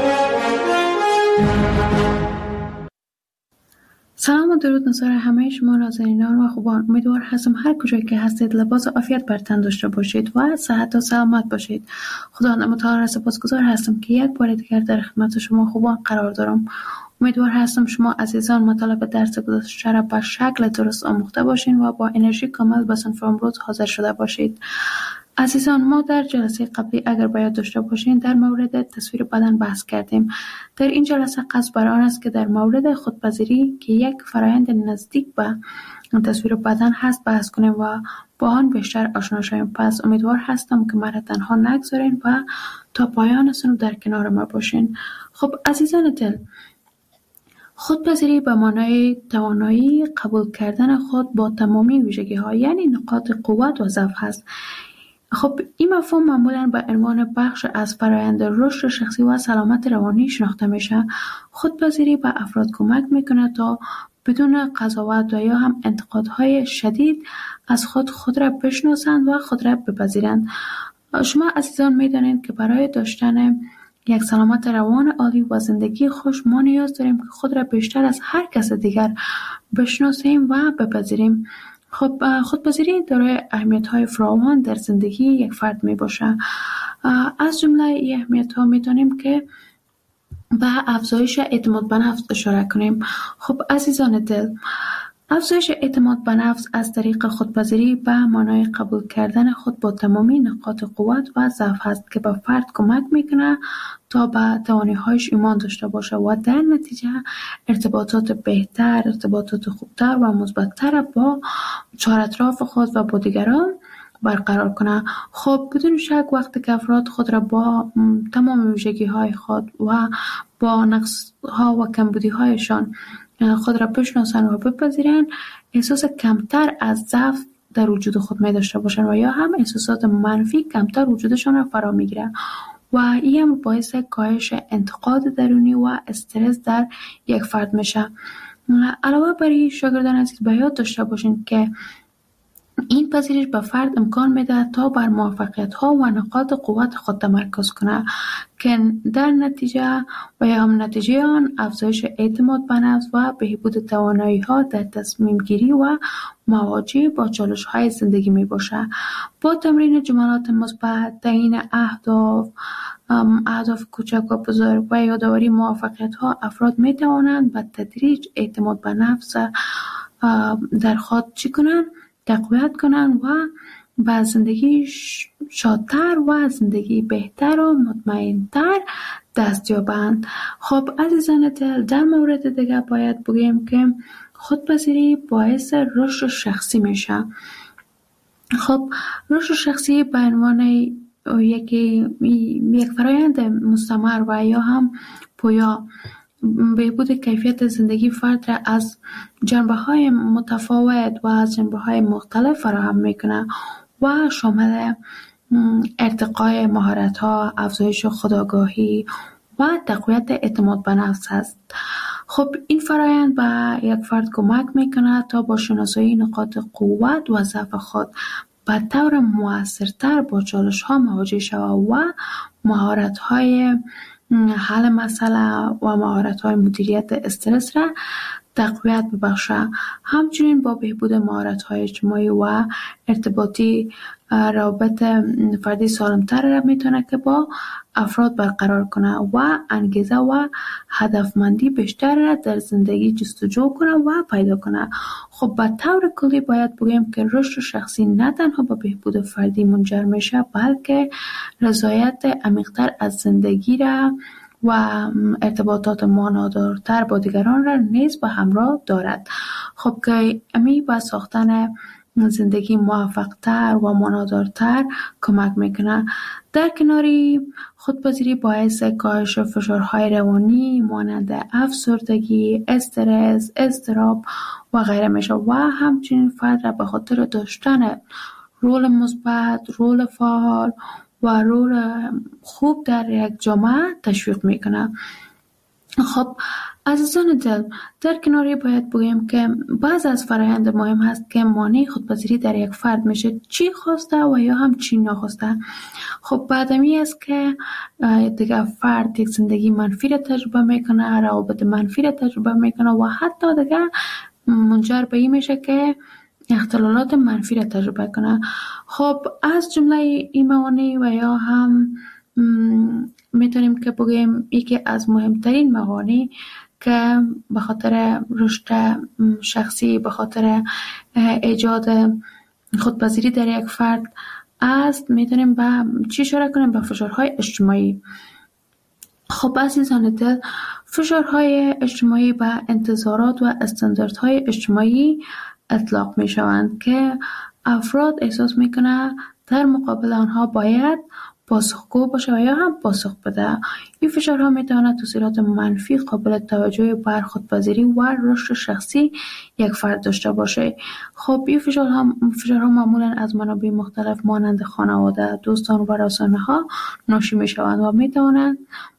سلام و درود نصار همه شما نازنینان و خوبان. امیدوار هستم هر کجایی که هستید لباس عافیت بر تن داشته باشید و صحت و سلامت باشید. خدا متعال را سپاسگزار هستم که یک بار دیگر در خدمت شما خوبان قرار دارم. امیدوار هستم شما عزیزان مطالب درس گذشته را به شکل درست آموخته باشین و با انرژی کامل به صنف امروز حاضر شده باشید. عزیزان، ما در جلسه قبلی اگر باید داشته باشین در مورد تصویر بدن بحث کردیم. در این جلسه قصد بر آن است که در مورد خودپذیری که یک فرایند نزدیک به تصویر بدن هست بحث کنیم و با آن بیشتر آشنا شویم. پس امیدوار هستم که مرا تنها نگذارین و تا پایان سنو در کنار ما باشین. خب عزیزان دل، خودپذیری به معنای توانایی قبول کردن خود با تمامی ویژگی ها، یعنی نقاط قوت و ضعف هست. خب این مفهوم معمولاً به عنوان بخش از فرآیند رشد شخصی و سلامت روانی شناخته میشه. خودپذیری به افراد کمک میکنه تا بدون قضاوت و یا هم انتقادهای شدید از خود خود را بشناسند و خود را بپذیرند. شما عزیزان میدانید که برای داشتن یک سلامت روان عالی و زندگی خوش ما نیاز داریم که خود را بیشتر از هر کس دیگر بشناسیم و بپذیریم. خب خودپذیری دارای اهمیت‌های فراوان در زندگی یک فرد می باشه. از جمله این اهمیت‌ها می‌دانیم که به افزایش اعتماد به نفس اشاره کنیم. خب عزیزان دل، افزایش اعتماد به نفس از طریق خودپذیری به معنای قبول کردن خود با تمامی نقاط قوت و ضعف است که به فرد کمک میکنه تا به توانایی‌هایش ایمان داشته باشه و در نتیجه ارتباطات بهتر، ارتباطات خوبتر و مثبت‌تر با چهار اطراف خود و با دیگران برقرار کنه. خب بدون شک وقتی که افراد خود را با تمام ویژگی‌های خود و با نقص‌ها و کمبودی‌هایشان خود را بشناسن و بپذیرن، احساس کمتر از ضعف در وجود خود می داشته باشن و یا هم احساسات منفی کمتر وجودشان را فرا می گیره و این هم باعث کاهش انتقاد درونی و استرس در یک فرد میشه. علاوه بر این شاگردان عزیز به یاد داشته باشین که این پذیرش به فرد امکان میده تا بر موفقیت ها و نقاط قوت خود تمرکز کنه که در نتیجه و یا هم نتیجه آن افزایش اعتماد به نفس و بهبود توانایی ها در تصمیم گیری و مواجهه با چالش های زندگی می باشه. با تمرین جملات مثبت، تعیین اهداف اهداف کوچک و بزرگ و یادآوری موفقیت ها، افراد می توانند به تدریج اعتماد به نفس در خود چی کنن؟ تقویت کنن و به زندگی شادتر و زندگی بهتر و مطمئنتر دست یابند. خب عزیزان دل، در مورد دیگه باید بگیم که خودپذیری باعث رشد شخصی میشه. خب رشد شخصی به عنوان یکی یک فرایند مستمر و یا هم پویا بهبود کیفیت زندگی فرد را از جنبه‌های متفاوت و از جنبه‌های مختلف فراهم میکنه و شامل ارتقای مهارت‌ها، افزایش خودآگاهی و تقویت اعتماد به نفس است. خب این فرایند به یک فرد کمک میکنه تا با شناسایی نقاط قوت و ضعف خود به طور موثرتر با چالش‌ها مواجه شود و مهارت‌های حل مسئله و مهارت‌های مدیریت استرس را تقویت ببخشه. همچنین با بهبود مهارت‌های اجتماعی و ارتباطی روابط فردی سالم‌تر را میتونه که با افراد برقرار کنه و انگیزه و هدفمندی بیشتر را در زندگی جستجو کنه و پیدا کنه. خب به طور کلی باید بگیم که رشد شخصی نه تنها به بهبود فردی منجر میشه، بلکه رضایت عمیق‌تر از زندگی را و ارتباطات معنادارتر با دیگران را نیز به همراه دارد. خب که امی به ساختن زندگی موفق‌تر و معنادارتر کمک میکنه. در کناری خودپذیری باعث کاهش فشارهای روانی مانند افسردگی، استرس، اضطراب و غیره میشه و همچنین فرد را به خاطر داشتن رول مثبت، رول فعال و رول خوب در یک جامعه تشویق میکنه. خب عزیزان دل، در کناری باید بگیم که بعض از فرایند مهم هست که مانع خودپذیری در یک فرد میشه، چی خواسته و یا هم چی نخواسته. خب بعدمی است که دیگه فرد یک زندگی منفی را تجربه میکنه، روابط منفی را تجربه میکنه و حتی دیگه منجر به این میشه که اختلالات منفی را تجربه کنه. خب از جمله این موانع و یا هم میتونیم که بگیم یکی از مهمترین موانع که به خاطر رشد شخصی، به خاطر ایجاد خودپذیری در یک فرد است، میتونیم به چی اشاره کنیم؟ به فشارهای اجتماعی. خب عزیزان دل، فشارهای اجتماعی به انتظارات و استانداردهای اجتماعی اطلاق می شوند که افراد احساس می کنند در مقابل آنها باید پاسخگو باشه و یا هم پاسخ بده. این فشارها می تواند تاثیرات منفی قابل توجه بر خودپذیری و رشد شخصی یک فرد داشته باشه. خب این فشارها فشارها معمولا از منابع مختلف مانند خانواده، دوستان و رسانه ها ناشی می شوند و می توانند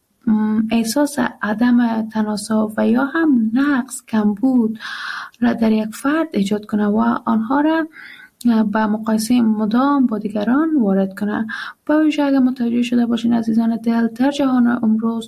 احساس عدم تناسب و یا هم نقص، کمبود را در یک فرد ایجاد کنه و آنها را با مقایسه مدام با دیگران وارد کنه. با ویژه اگر متوجه شده باشین عزیزان دل، در جهان امروز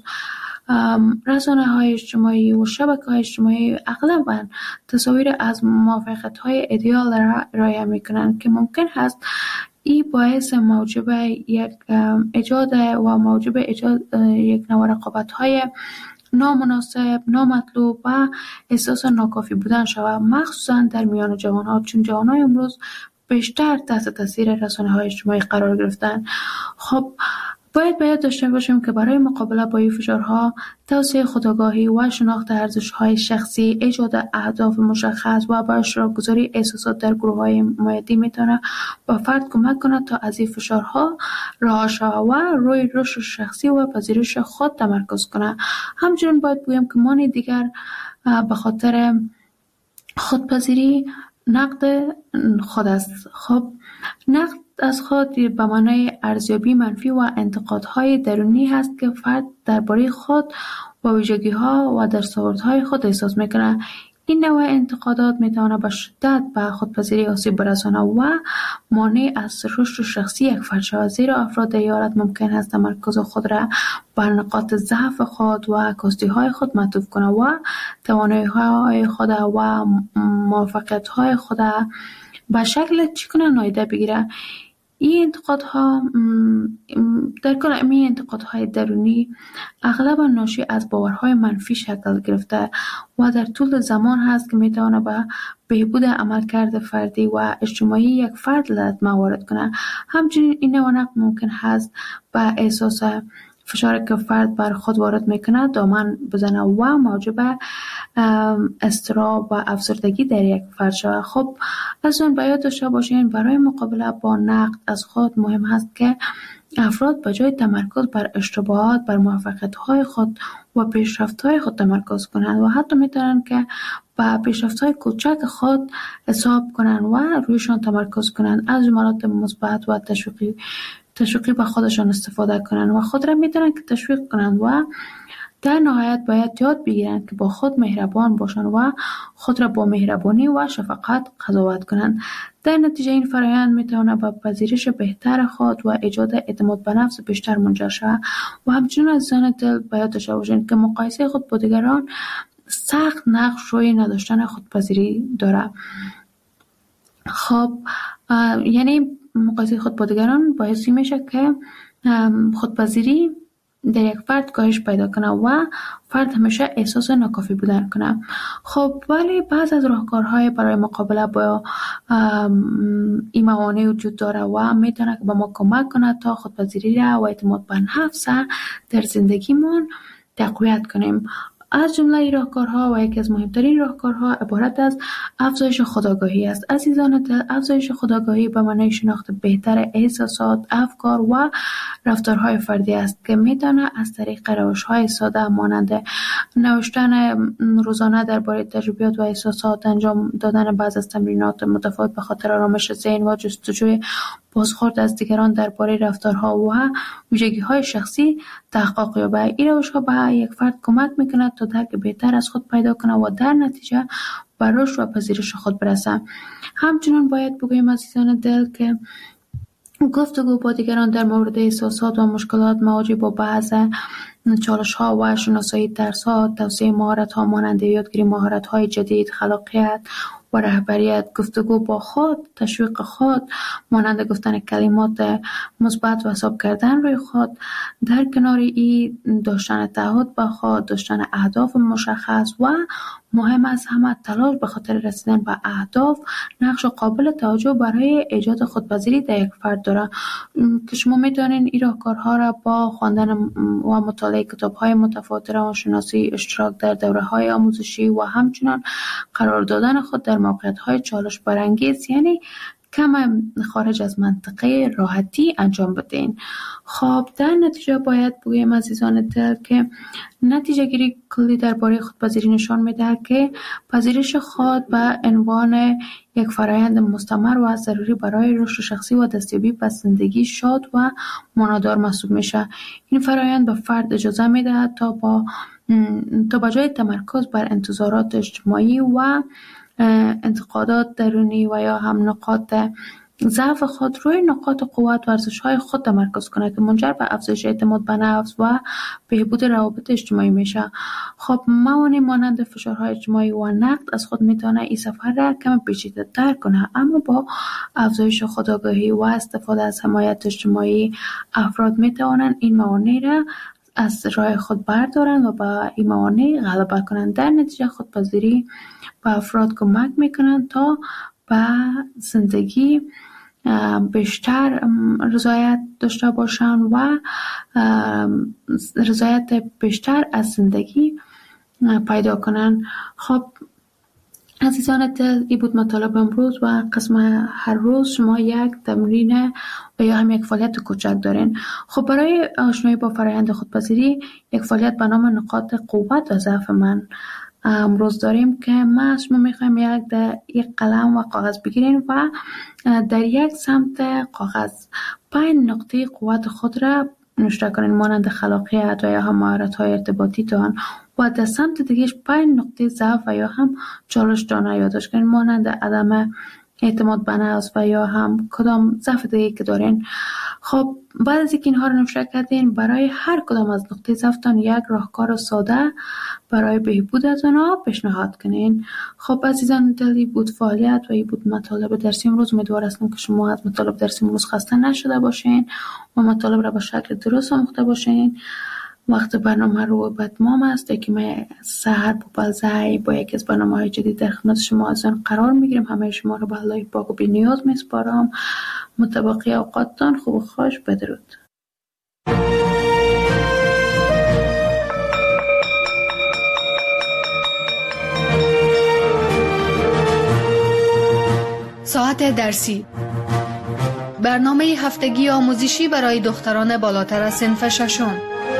رسانه های اجتماعی و شبکه های اجتماعی اغلباً تصاویر از موفقیت های ایدئال را ارائه میکنند که ممکن هست این باعث موجب یک ایجاد و موجب ایجاد یک نوع رقابت‌های نامناسب، نامطلوب و احساس ناکافی بودن شود، مخصوصا در میان جوان‌ها، چون جوان‌های امروز بیشتر تحت تاثیر رسانه‌های اجتماعی قرار گرفتن. خب باید باید داشته باشیم که برای مقابله با این فشارها توسعه خودآگاهی و شناخت ارزش‌های شخصی، ایجاد اهداف مشخص و با اشتراک گذاری احساسات در گروه‌های مایدی میتونه با فرد کمک کنه تا از این فشارها رها شود و روی رشد شخصی و پذیرش خود تمرکز کنه. همچنین باید بگیم که مانع دیگر به خاطر خودپذیری نقد خود است. خب نقد از خود به معنای ارزیابی منفی و انتقادهای درونی هست که فرد درباره خود و ویژگی‌ها و دستاوردهای خود احساس میکنه. این نوع انتقادات میتونه به شدت به خودپذیری آسیب برسانه و مانع از رشد شخصی یک فرد شود، زیرا افراد در این حالت ممکن است تمرکز خود را بر نقاط ضعف خود و کاستی‌های خود معطوف کنه و توانایی‌های خود و موفقیت‌های خود به شکل چی کنه نادیده بگیره. این انتقادها در کل این انتقادهای درونی اغلبا ناشی از باورهای منفی شکل گرفته و در طول زمان هست که میتونه به بهبود عملکرد فردی و اجتماعی یک فرد لذت وارد کنه. همچنین این نوانق ممکن هست به احساس فشاری که فرد بر خود وارد میکنه دامن بزنه و موجب اضطراب و افسردگی در یک فرد شود. خب از اون باید داشته باشین برای مقابله با نقد از خود مهم هست که افراد به جای تمرکز بر اشتباهات بر موفقیت‌های خود و پیشرفت‌های خود تمرکز کنند و حتی میتونن که به پیشرفت‌های کوچک خود حساب کنند و رویشان تمرکز کنند، از جملات مثبت و تشویقی تشویقی به خودشان استفاده کنند و خود را میتونن که تشویق کنند و در نهایت باید یاد بگیرند که با خود مهربان باشند و خود را با مهربانی و شفقت قضاوت کنند. در نتیجه این فرآیند میتواند به پذیرش بهتر خود و ایجاد اعتماد به نفس بیشتر منجر شود. و همچنین عزیزان دل باید داشته باشند که مقایسه خود با دیگران سخت نقش روی نداشتن خودپذیری دارد. خب یعنی مقایسه خود با دیگران باعث میشه که خودپذیری در یک فرد کاهش پیدا کنه و فرد همیشه احساس ناکافی بودن کنه. خب ولی بعض از راهکارهای برای مقابله با این موانع وجود داره و میتونه که به ما کمک کنه تا خودپذیری را و اعتماد به نفس در زندگیمون تقویت کنیم. از جمله این راهکارها و یکی از مهمترین راهکارها عبارت از افزایش خودآگاهی است. عزیزان دل، افزایش خودآگاهی به معنای شناخت بهتر احساسات، افکار و رفتارهای فردی است که میتونه از طریق روش‌های ساده مانند نوشتن روزانه درباره تجربیات و احساسات، انجام دادن بعض از تمرینات متفاوت به خاطر آرامش ذهن و جستجوی بازخورد از دیگران درباره رفتارها و ویژگی‌های شخصی تحقق یابد. این روش‌ها به یک فرد کمک می‌کند تا درک بهتر از خود پیدا کنه و در نتیجه به رشد و پذیرش خود برسه. همچنین باید بگوییم عزیزان دل که گفتگو با دیگران در مورد احساسات و مشکلات مواجه با بعض چالش‌ها و شناسایی ترس‌ها، توسعه مهارت‌ها مانند یادگیری مهارت‌های جدید، خلاقیت و رهبریت، گفتگو با خود، تشویق خود مانند گفتن کلمات مثبت و حساب کردن روی خود، در کنار این داشتن تعهد با خود، داشتن اهداف مشخص و مهم از همه تلاش به خاطر رسیدن به اهداف نقش قابل توجه برای ایجاد خودپذیری در یک فرد داره که شما میتونین این راهکارها را با خواندن و مطالعه کتاب‌های متفاوت، روانشناسی، اشتراک در دوره‌های آموزشی و همچنین قرار دادن خود در موقعیت‌های چالش برانگیز یعنی کم خارج از منطقه راحتی انجام بدین. خب در نتیجه باید بگویم عزیزان دل که نتیجه گیری کلی درباره خودپذیری نشان میده که پذیرش خود به عنوان یک فرآیند مستمر و ضروری برای رشد شخصی و دستیابی به زندگی شاد و معنادار محسوب میشه. این فرآیند به فرد اجازه میده تا با تا به جای تمرکز بر انتظارات اجتماعی و انتقادات درونی و یا هم نقاط ضعف خود روی نقاط قوت و ارزش‌های خود تمرکز کنه که منجر به افزایش اعتماد به نفس و بهبود روابط اجتماعی میشه. خب موانع مانند فشارهای اجتماعی و نقد از خود میتونه این سفر را کم پیچیده‌تر کنه، اما با افزایش خودآگاهی و استفاده از حمایت اجتماعی افراد میتوانند این موانع را از راه خود بردارن و با این موانع غلبه کنن. در نتیجه خودپذیری به افراد کمک میکنن تا به زندگی بیشتر رضایت داشته باشن و رضایت بیشتر از زندگی پیدا کنن. خب عزیزان دل، این بود مطالب امروز و قسم هر روز شما یک تمرین و یا هم یک فعالیت کوچک دارین. خب برای آشنایی با فرآیند خودپذیری یک فعالیت به نام نقاط قوت و ضعف من امروز داریم که ما از شما میخوایم یک در یک قلم و کاغذ بگیرین و در یک سمت کاغذ پنج نقطه قوت خود را نوشته کنین مانند خلاقیت و یا هم مهارت‌های ارتباطی تان و در سمت دیگهش پنج نقطه ضعف و یا هم چالش تان یادداشت کنین مانند عدم اعتماد به نفس و یا هم کدام ضعف دیگه که دارین. خب بعد از اینکه اینها رو نوشته کردین، برای هر کدام از نقطه ضعفتان یک راهکار ساده برای بهبود از آنها پیشنهاد کنین. خب عزیزان دلی بود فعالیت و این بود مطالب درسی امروز. امیدوار هستم که شما از مطالب درسی امروز خسته نشده باشین و مطالب را به شکل درست آموخته باشین. وقت برنامه رو به اتمام است که من سحر بوپلزی با یکی از برنامه‌های جدید در خدمت شما عزیزان قرار میگیرم. همه شما رو به الله پاک و بی‌نیاز میسپارم. متبقی اوقاتتان خوب و خوش. بدرود. ساعت درسی، برنامه هفتگی آموزشی برای دختران بالاتر از صنف ششم.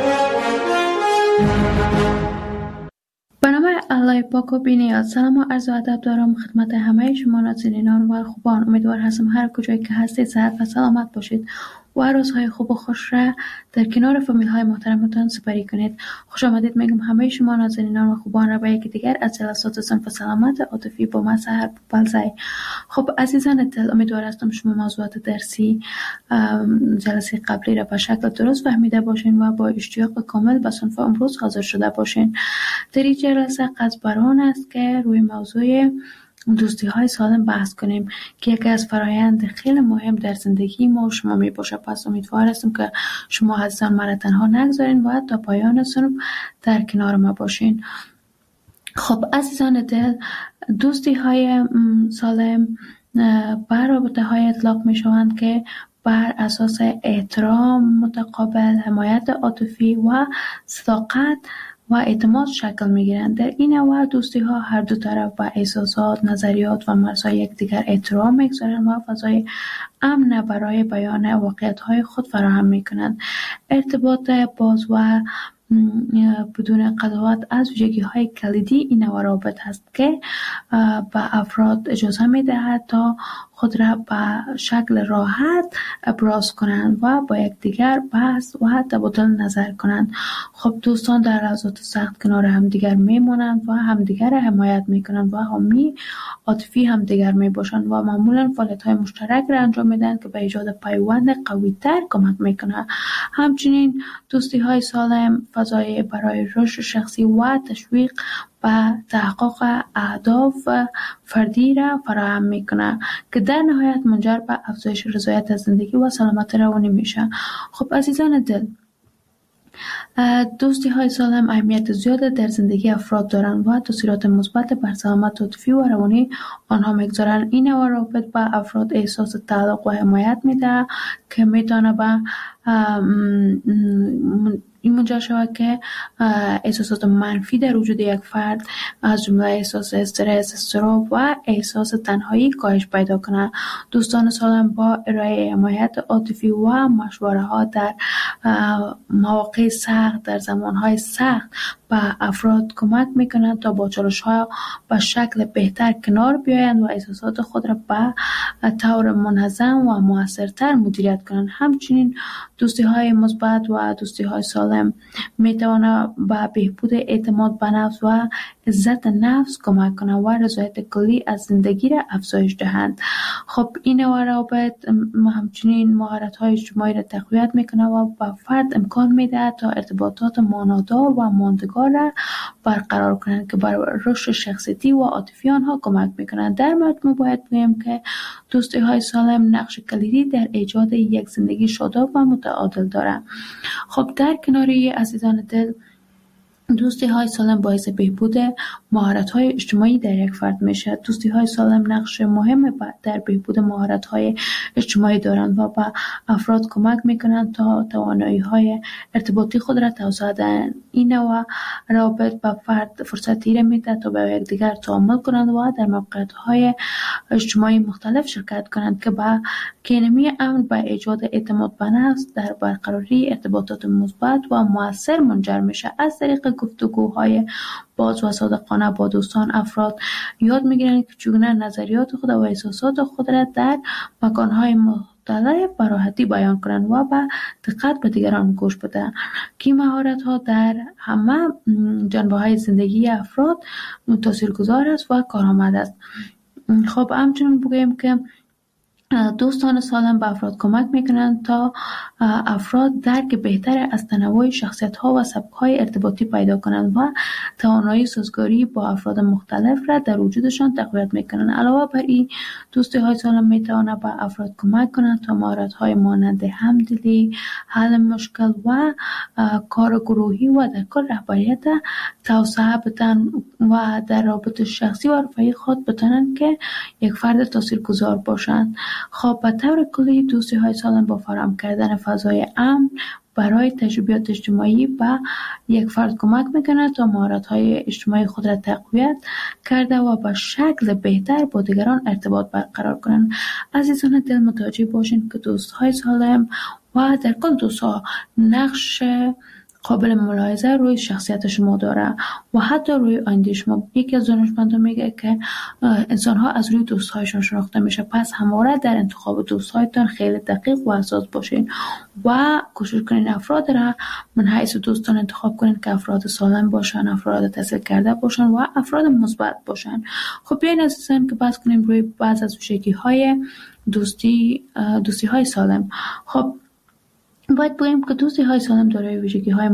برنامه الله پاک و بی‌نیاز. سلام و عرض ادب دارم خدمت همه شما نازنینان و خوبان. امیدوار هستم هر کجایی که هستید صحت و سلامت باشید و روزهای خوب و خوش را در کنار فامیل های محترمتان سپری کنید. خوش آمدید میگم همه شما نازنینان و خوبان را به یکی دیگر از جلسات صنف سلامت عاطفی با من سحر بوپلزی. خب عزیزان دل، امیدوار هستم شما موضوعات درسی جلسه قبلی را به شکل درست فهمیده باشین و با اشتیاق کامل به صنف امروز حاضر شده باشین. در این جلسه قصد بر آن است که روی موضوع دوستی های سالم بحث کنیم که یکی از فرایند خیلی مهم در زندگی ما و شما می باشه. پس امیدوار هستم که شما عزیزان مرا تنها نگذارین و تا پایان صنف در کنار ما باشین. خب عزیزان دل، دوستی های سالم بر رابطه های اطلاق می شوند که بر اساس احترام متقابل، حمایت عاطفی و صداقت و اعتماد شکل می‌گیرند. در این نوع دوستی ها هر دو طرف با احساسات، نظریات و مرزهای یکدیگر احترام می‌گذارند و فضای امن برای بیان واقعیت‌های خود فراهم می‌کنند. ارتباط باز و بدون قضاوت از ویژگی‌های کلیدی این نوع روابط است که به افراد اجازه می‌دهد تا خود را به شکل راحت ابراز کنند و با یکدیگر بحث و تبادل نظر کنند. خب دوستان در لحظات سخت کنار همدیگر میمانند و همدیگر را حمایت میکنند و حامی عاطفی همدیگر میباشند و معمولا فعالیت‌های مشترک را انجام میدن که به ایجاد پیوند قوی‌تر کمک میکنه. همچنین دوستی‌های سالم فضای برای رشد شخصی و تشویق و تحقق اهداف فردی را فراهم میکنه که در نهایت منجر به افزایش رضایت از زندگی و سلامت روانی میشه. خب عزیزان دل، دوستی های سالم اهمیت زیاد در زندگی افراد دارند و تاثیرات مثبت بر سلامت عاطفی و روانی آنها میگذارند. این نوع روابط به افراد احساس تعلق و حمایت میده که میتونه به این منجر شود که احساسات منفی در وجود یک فرد از جمله احساس استرس، اضطراب و احساس تنهایی کاهش پیدا کنند. دوستان سالم با ارائه حمایت عاطفی و مشوره ها در مواقع سخت، در زمانهای سخت به افراد کمک میکنند تا با چالش‌ها به شکل بهتر کنار بیایند و احساسات خود را به طور منظم و موثرتر مدیریت کنند. همچنین دوستی های مثبت و دوستی های سالم میتواند به بهبود اعتماد به نفس و عزت نفس کمک کنند و رضایت کلی از زندگی را افزایش دهند. خب این نوع روابط همچنین مهارت های اجتماعی را تقویت میکنه و به فرد امکان میده تا ارتباطات معنادار و ماندگار را برقرار کنند که بر رشد شخصیتی و عاطفی آنها کمک میکنند. در مجموع باید بگویم که دوستی های سالم نقش کلیدی در ایجاد یک زندگی شاداب و متعادل دارند. خب در کناری عزیزان دل، دوستی های سالم باعث بهبود مهارت های اجتماعی در یک فرد میشه. دوستی های سالم نقش مهم در بهبود مهارت های اجتماعی دارند و به افراد کمک میکنند تا توانایی های ارتباطی خود را توسعه دهند. این نوع روابط به فرد فرصتی را میده تا به یکدیگر تعامل کنند و در موقعیت های اجتماعی مختلف شرکت کنند که با کینمی امن به ایجاد اعتماد به نفس در برقراری ارتباطات مثبت و مؤثر منجر میشه. از طریق گفتگوهای باز و صادقانه با دوستان افراد یاد میگیرند که چگونه نظریات خود و احساسات خود را در مکانهای مختلف به راحتی بیان کنند و با دقت به دیگران گوش بدهند که مهارت ها در همه جنبه های زندگی افراد تاثیرگذار است و کارآمد است. خب همچنین بگیم که دوستان سالم به افراد کمک میکنند تا افراد درک بهتر از تنوع شخصیت ها و سبک های ارتباطی پیدا کنند و توانایی سازگاری با افراد مختلف را در وجودشان تقویت میکنند. علاوه بر این، دوستی های سالم میتواند به افراد کمک کنند تا مهارت های مانند همدلی، حل مشکل و کار گروهی و در کل رهبریت توسعه بدن و در رابطه شخصی و رفاهی خود بتوانند که یک فرد تاثیرگذار باشند. خب به طور کلی دوستی های سالم با فراهم کردن فضای امن برای تجربیات اجتماعی به یک فرد کمک میکنه تا مهارت های اجتماعی خود را تقویت کرده و به شکل بهتر با دیگران ارتباط برقرار کنند. عزیزان دل متوجه باشین که دوست های سالم و در کل دوست ها نقش قابل ملاحظه روی شخصیت شما داره و حتی روی آینده شما. یکی از دانشمندان میگه که انسان ها از روی دوست هایشان شناخته میشه، پس همواره در انتخاب دوست هایتان خیلی دقیق و حساس باشین و کوشش کنین افراد را من حیث دوستان انتخاب کنین که افراد سالم باشن، افراد تحصیل کرده باشن و افراد مثبت باشن. خب بیاین عزیزان که بحث کنیم روی بعض از ویژگی های دوستی دوستی های سالم. خب باید بگیم که دوستی های سالم دارای ویژگی های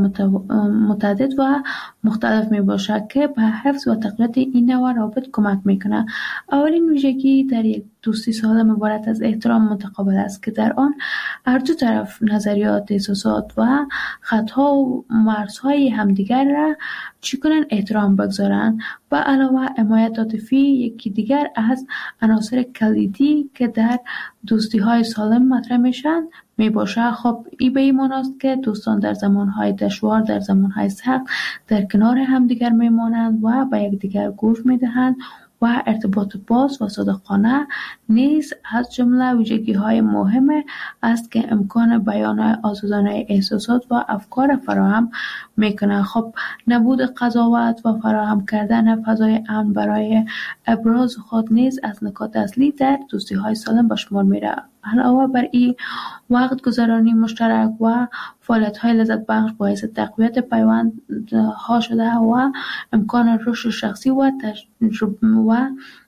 متعدد و مختلف می باشد که به حفظ و تقویت این نوع روابط کمک میکنه. اولین ویژگی در یک دوستی سالم عبارت از احترام متقابل است که در آن هر دو طرف نظریات، احساسات و خطها و مرزهای همدیگر را چی کنن احترام بگذارن. و علاوه حمایت عاطفی یکی دیگر از عناصر کلیدی که در دوستی های سالم مطرح میشن می باشه. خب این به این معناست که دوستان در زمانهای دشوار، در زمانهای سخت در کنار همدیگر میمانند و به یکدیگر گوش میدهند و ارتباط باز و صادقانه نیز از جمله ویژگی‌های مهم است که امکان بیان آزادانه احساسات و افکار فراهم میکنه. خب نبود قضاوت و فراهم کردن فضای امن برای ابراز خود نیز از نکات اصلی در دوستی‌های سالم به شمار میره. علاوه بر این، وقت گذرانی مشترک و فعالیت‌های لذت بخش باعث تقویت پیوندها شده و امکان رشد شخصی و تجربه و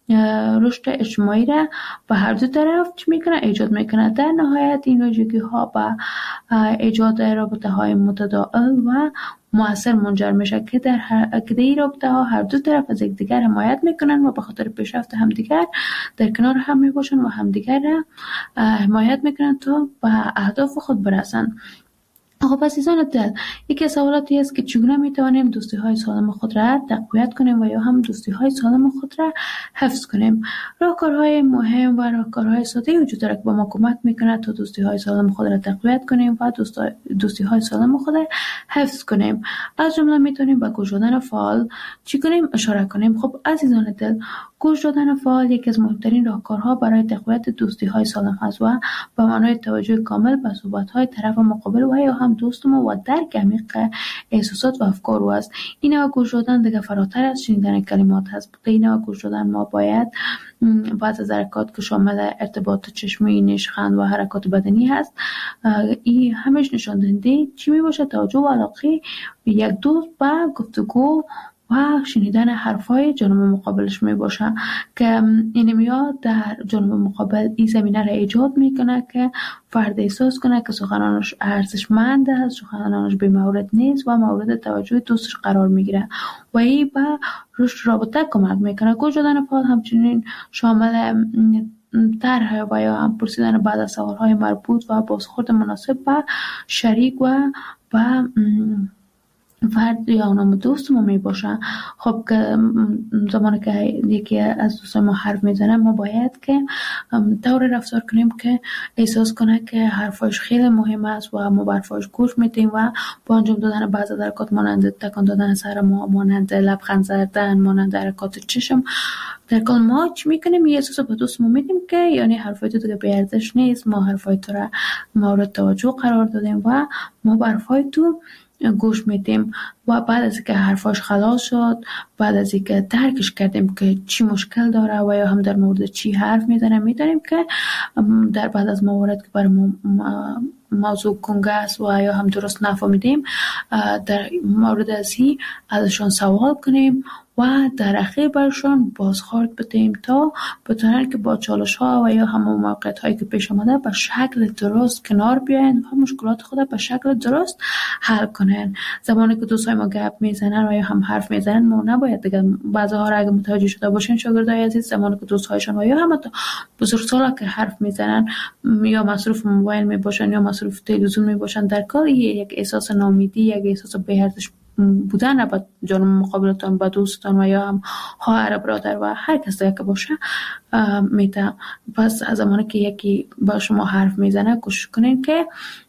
رشد اجتماعی را به هر دو طرف چی میکنه ایجاد میکنه. در نهایت این ویژگی ها به ایجاد رابطه های متداول و مؤثر منجر میشه که در هر که در این رابطه ها هر دو طرف از یکدیگر حمایت میکنن و به خاطر پیشرفت همدیگر در کنار هم میباشن و همدیگر را حمایت میکنن تا به اهداف خود برسن. خب عزیزان دل، یکی از سوالاتی است که چگونه میتوانیم دوستی های سالم خود را تقویت کنیم و یا هم دوستی های سالم خود را حفظ کنیم. راهکارهای مهم و راهکارهای ساده وجود دارد که به ما کمک میکنه تا دوستی های سالم خود را تقویت کنیم و دوستی های سالم خود را حفظ کنیم. از جمله میتونیم به گوش دادن فعال چی کنیم اشاره کنیم. خب عزیزان دل، گوش دادن فعال یکی از مهمترین راهکارها برای تقویت دوستی های سالم است و به معنای توجه کامل به صحبت های طرف مقابل و یا هم دوست ما و درک عمیق احساسات و افکار او است. این نوع گوش دادن دیگه فراتر از شنیدن کلمات هست. این نوع گوش دادن ما باید بعض از حرکات که شامل ارتباط چشمی، نشخند و حرکات بدنی هست، این همش نشان دهنده چی می باشه؟ توجه و علاقه یک دوست به گفتگو و شنیدن حرفای جانب مقابلش می باشه که این میاد در جانب مقابل این زمینه را ایجاد میکنه که فرد احساس کنه که سخنانش ارزشمند است، سخنانش بی مورد نیست و مورد توجه دوستش قرار میگیره و این به رشد رابطه کمک میکنه. گوش دادن فعال همچنین شامل طرح و یا هم پرسیدن بعد از سوالهای مربوط و بازخورد مناسب به شریک و به فرد یا نام دوست ما می باشه. خب که زمانی که یکی از دوستان ما حرف میزنه ما باید که طور رفتار کنیم که احساس کنه که حرفاش خیلی مهم است و ما به حرفاش گوش میدیم و با انجام دادن بعضی حرکات مانند تکان دادن سر ما، مانند لبخند زدن، مانند حرکات چشم، در کل ما چی میکنیم؟ یه احساس به دوست ما میدیم که یعنی حرفای تو دیگه بی ارزش نیست، ما حرفای تو را مورد توجه قرار دادیم و ما به حرفای تو گوش میدیم و بعد از اینکه حرفاش خلاص شد، بعد از اینکه درکش کردیم که چی مشکل داره و یا هم در مورد چی حرف میزنه، میدونیم که در بعد از موارد که برای ما موضوع کنگه است و یا هم درست نفهمیدیم در مورد ازی ازشان سوال کنیم و در اخیر برشان بازخورد بدهیم تا بتونن که با چالش ها و یا همون موقعیت هایی که پیش آمده به شکل درست کنار بیاین و مشکلات خود به شکل درست حل کنن. زمانی که دوستای ما گپ میزنن و یا هم حرف میزنن ما نباید دیگه بعضی ها را اگه متوجه شده باشین شاگردای عزیز، زمانی که دوستایشان و یا هم بزرگسالا که حرف میزنن یا مصروف موبایل میباشن یا مصروف تلویزیون میباشن، در کار یک احساس ناامیدی، یک احساس بی‌ارزش بودن را به جانب مقابلتان، به دوستان و یا هم خواهر برادر و هر کس که باشه میده. پس از زمانی که یکی با شما حرف میزنه کوشش کنین که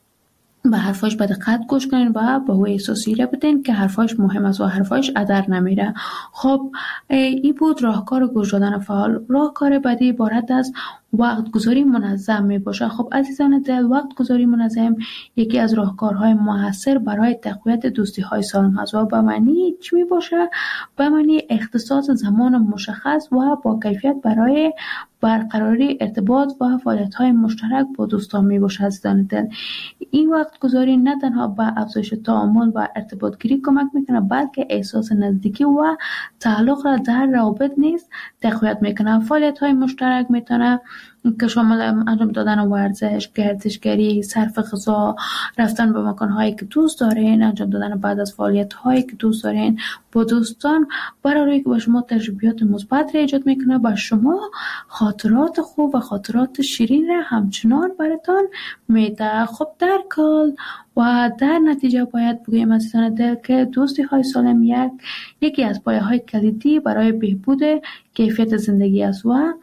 به حرفاش به دقت گوش کنین و به او احساسی را بدین که حرفاش مهم است و حرفاش ادر نمیره. خب این بود راهکار گوش دادن فعال. راهکار بعدی عبارت از وقت گذاری منظم می باشه. خب عزیزان دل، وقت گذاری منظم یکی از راهکارهای موثر برای تقویت دوستی های سالم هست و به معنی چی می باشه؟ به معنی اختصاص زمان مشخص و با کیفیت برای برقراری ارتباط و فعالیت های مشترک با دوستان می باشه. عزیزان دل، این وقت گذاری نه تنها به افزایش تعامل و ارتباط گیری کمک میکنه بلکه احساس نزدیکی و تعلق را در روابط نیز تقویت میکنه. فعالیت های مشترک میتونه که شامل انجام دادن ورزش، گردشگری، صرف غذا، رفتن به مکان‌هایی که دوست دارین، انجام دادن بعد از فعالیت‌هایی که دوست دارین با دوستان، برای که با شما تجربیات مثبت را ایجاد میکنه، با شما خاطرات خوب و خاطرات شیرین را همچنان براتون میده. خب در کل و در نتیجه باید بگویم عزیزان دل که دوستی های سالم یک یکی از پایه‌های کلیدی برای بهبود کیفیت زندگی است و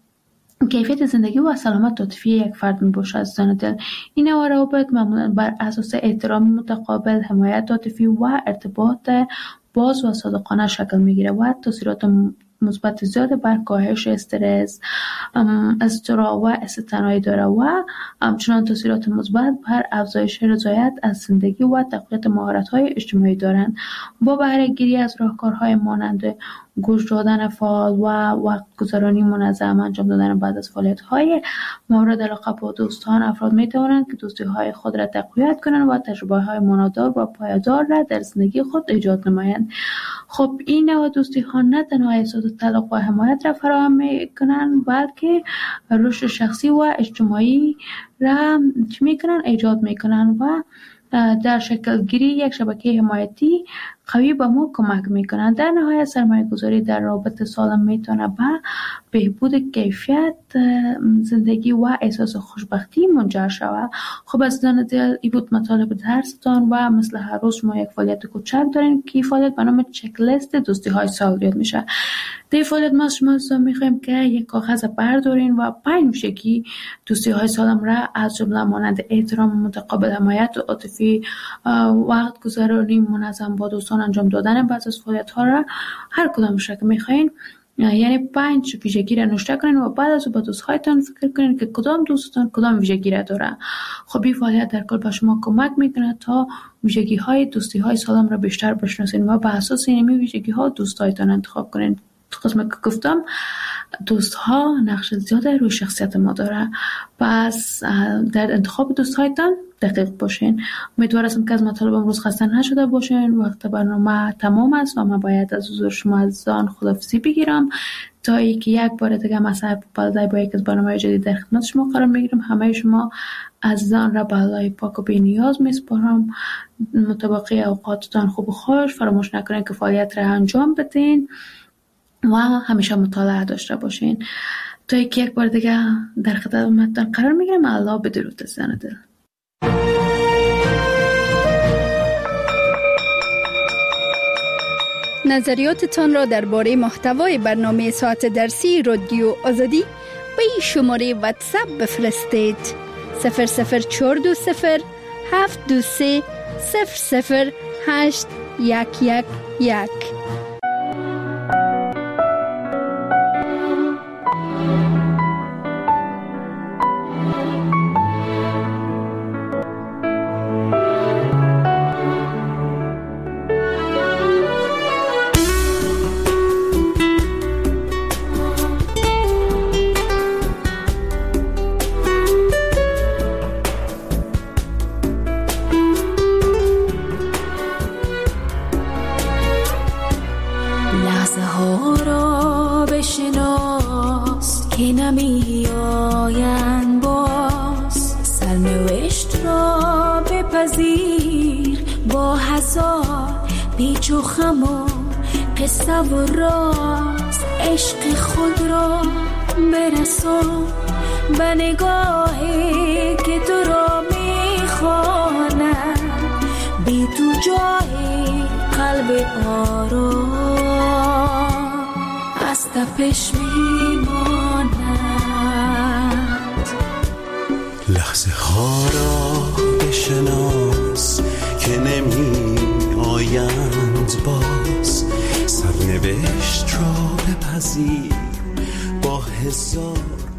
کیفیت زندگی و سلامت عاطفی یک فرد می باشد. عزیزان دل، این نوع روابط معمولا بر اساس احترام متقابل، حمایت عاطفی و ارتباط باز و صادقانه شکل می گیره و تاثیرات مثبت زیاد بر کاهش استرس، اضطراب و استثنایی داره و همچنان تاثیرات مثبت بر افزایش رضایت از زندگی و تقویت مهارت‌های اجتماعی دارند. با بهره گیری از راهکارهای مانند گوش دادن فعال و وقت گذرانی منظم، انجام دادن بعد از فعالیت‌های مورد علاقه با دوستان، افراد می‌توانند که دوستی‌های خود را تقویت کنند و تجربه‌های معنادار و پایدار را در زندگی خود ایجاد نمایند. خب این نوع دوستی‌ها نه تنها احساس تعلق و حمایت را فراهم می‌کنند بلکه رشد شخصی و اجتماعی را چی می‌کنند ایجاد می‌کنند و در شکل گیری یک شبکه حمایتی قوی به ما کمک میکنند. در نهایت سرمایه گذاری در رابطه سالم میتونه به بهبود کیفیت زندگی و احساس خوشبختی منجر شود. خب عزیزان دل، این بود مطالب درستان و مثل هر روز ما یک فعالیت کوچک داریم که فعالیت به نام چک لیست دوستی های سال یاد میشه. در فعالیت ما شما میخوایم که یک کاغذ بردارین و پنج ویژگی دوستی های سالم را از جمله مانند احترام متقابل، حمایت عاطفی، وقت گذرانی منظم با دوستان، انجام دادن بعض از فعالیت ها را هر کدامش را که میخواین، یعنی پنج ویژگی را نوشته کنین و بعد از با دوستهایتان فکر کنین که کدام دوستتان کدام ویژگی را داره. خب این فعالیت در کل به شما کمک میکنه تا ویژگی های دوستی های سالم را بیشتر بشناسین و بر اساس این ویژگی ها دوستهایتان انتخاب کنین. قسمت که گفتم دوست ها نقش زیاده روی شخصیت ما داره، پس در انتخاب دوست هایتان دقیق باشین. امیدوارم که از مطالب امروز خسته نشده باشین. وقت برنامه تمام است و من باید از حضور شما عزیزان خداحافظی بگیرم تا اینکه یک بار دیگه مساعد پالدای با یک از برنامه جدید در خدمت شما قرار میگیرم. همه شما عزیزان را به الله پاک و بی نیاز میسپارم. مطابق اوقاتتان خوب و خوش، فراموش نکنین که فعالیت را انجام بدین و همیشه مطالعه داشته باشین. تا اینکه یک بار دیگه در خدمتتان قرار میگیرم. الله بدرود عزیزان دل. نظریاتتان را درباره محتوای برنامه ساعت درسی رادیو آزادی به این شماره واتساپ بفرستید: صفر صفر چهار دو صفر هفت دو سه صفر صفر هشت یک یک یک. بپذیر با هزار پیچ و خم و قصه و راز عشق خود را برسان به نگاهی که تو را میخواند بی تو جای قلب آرام از تپش میماند. لحظه ها را بشناس که نمی آیند باز، سرنوشت را بپذیر با هزار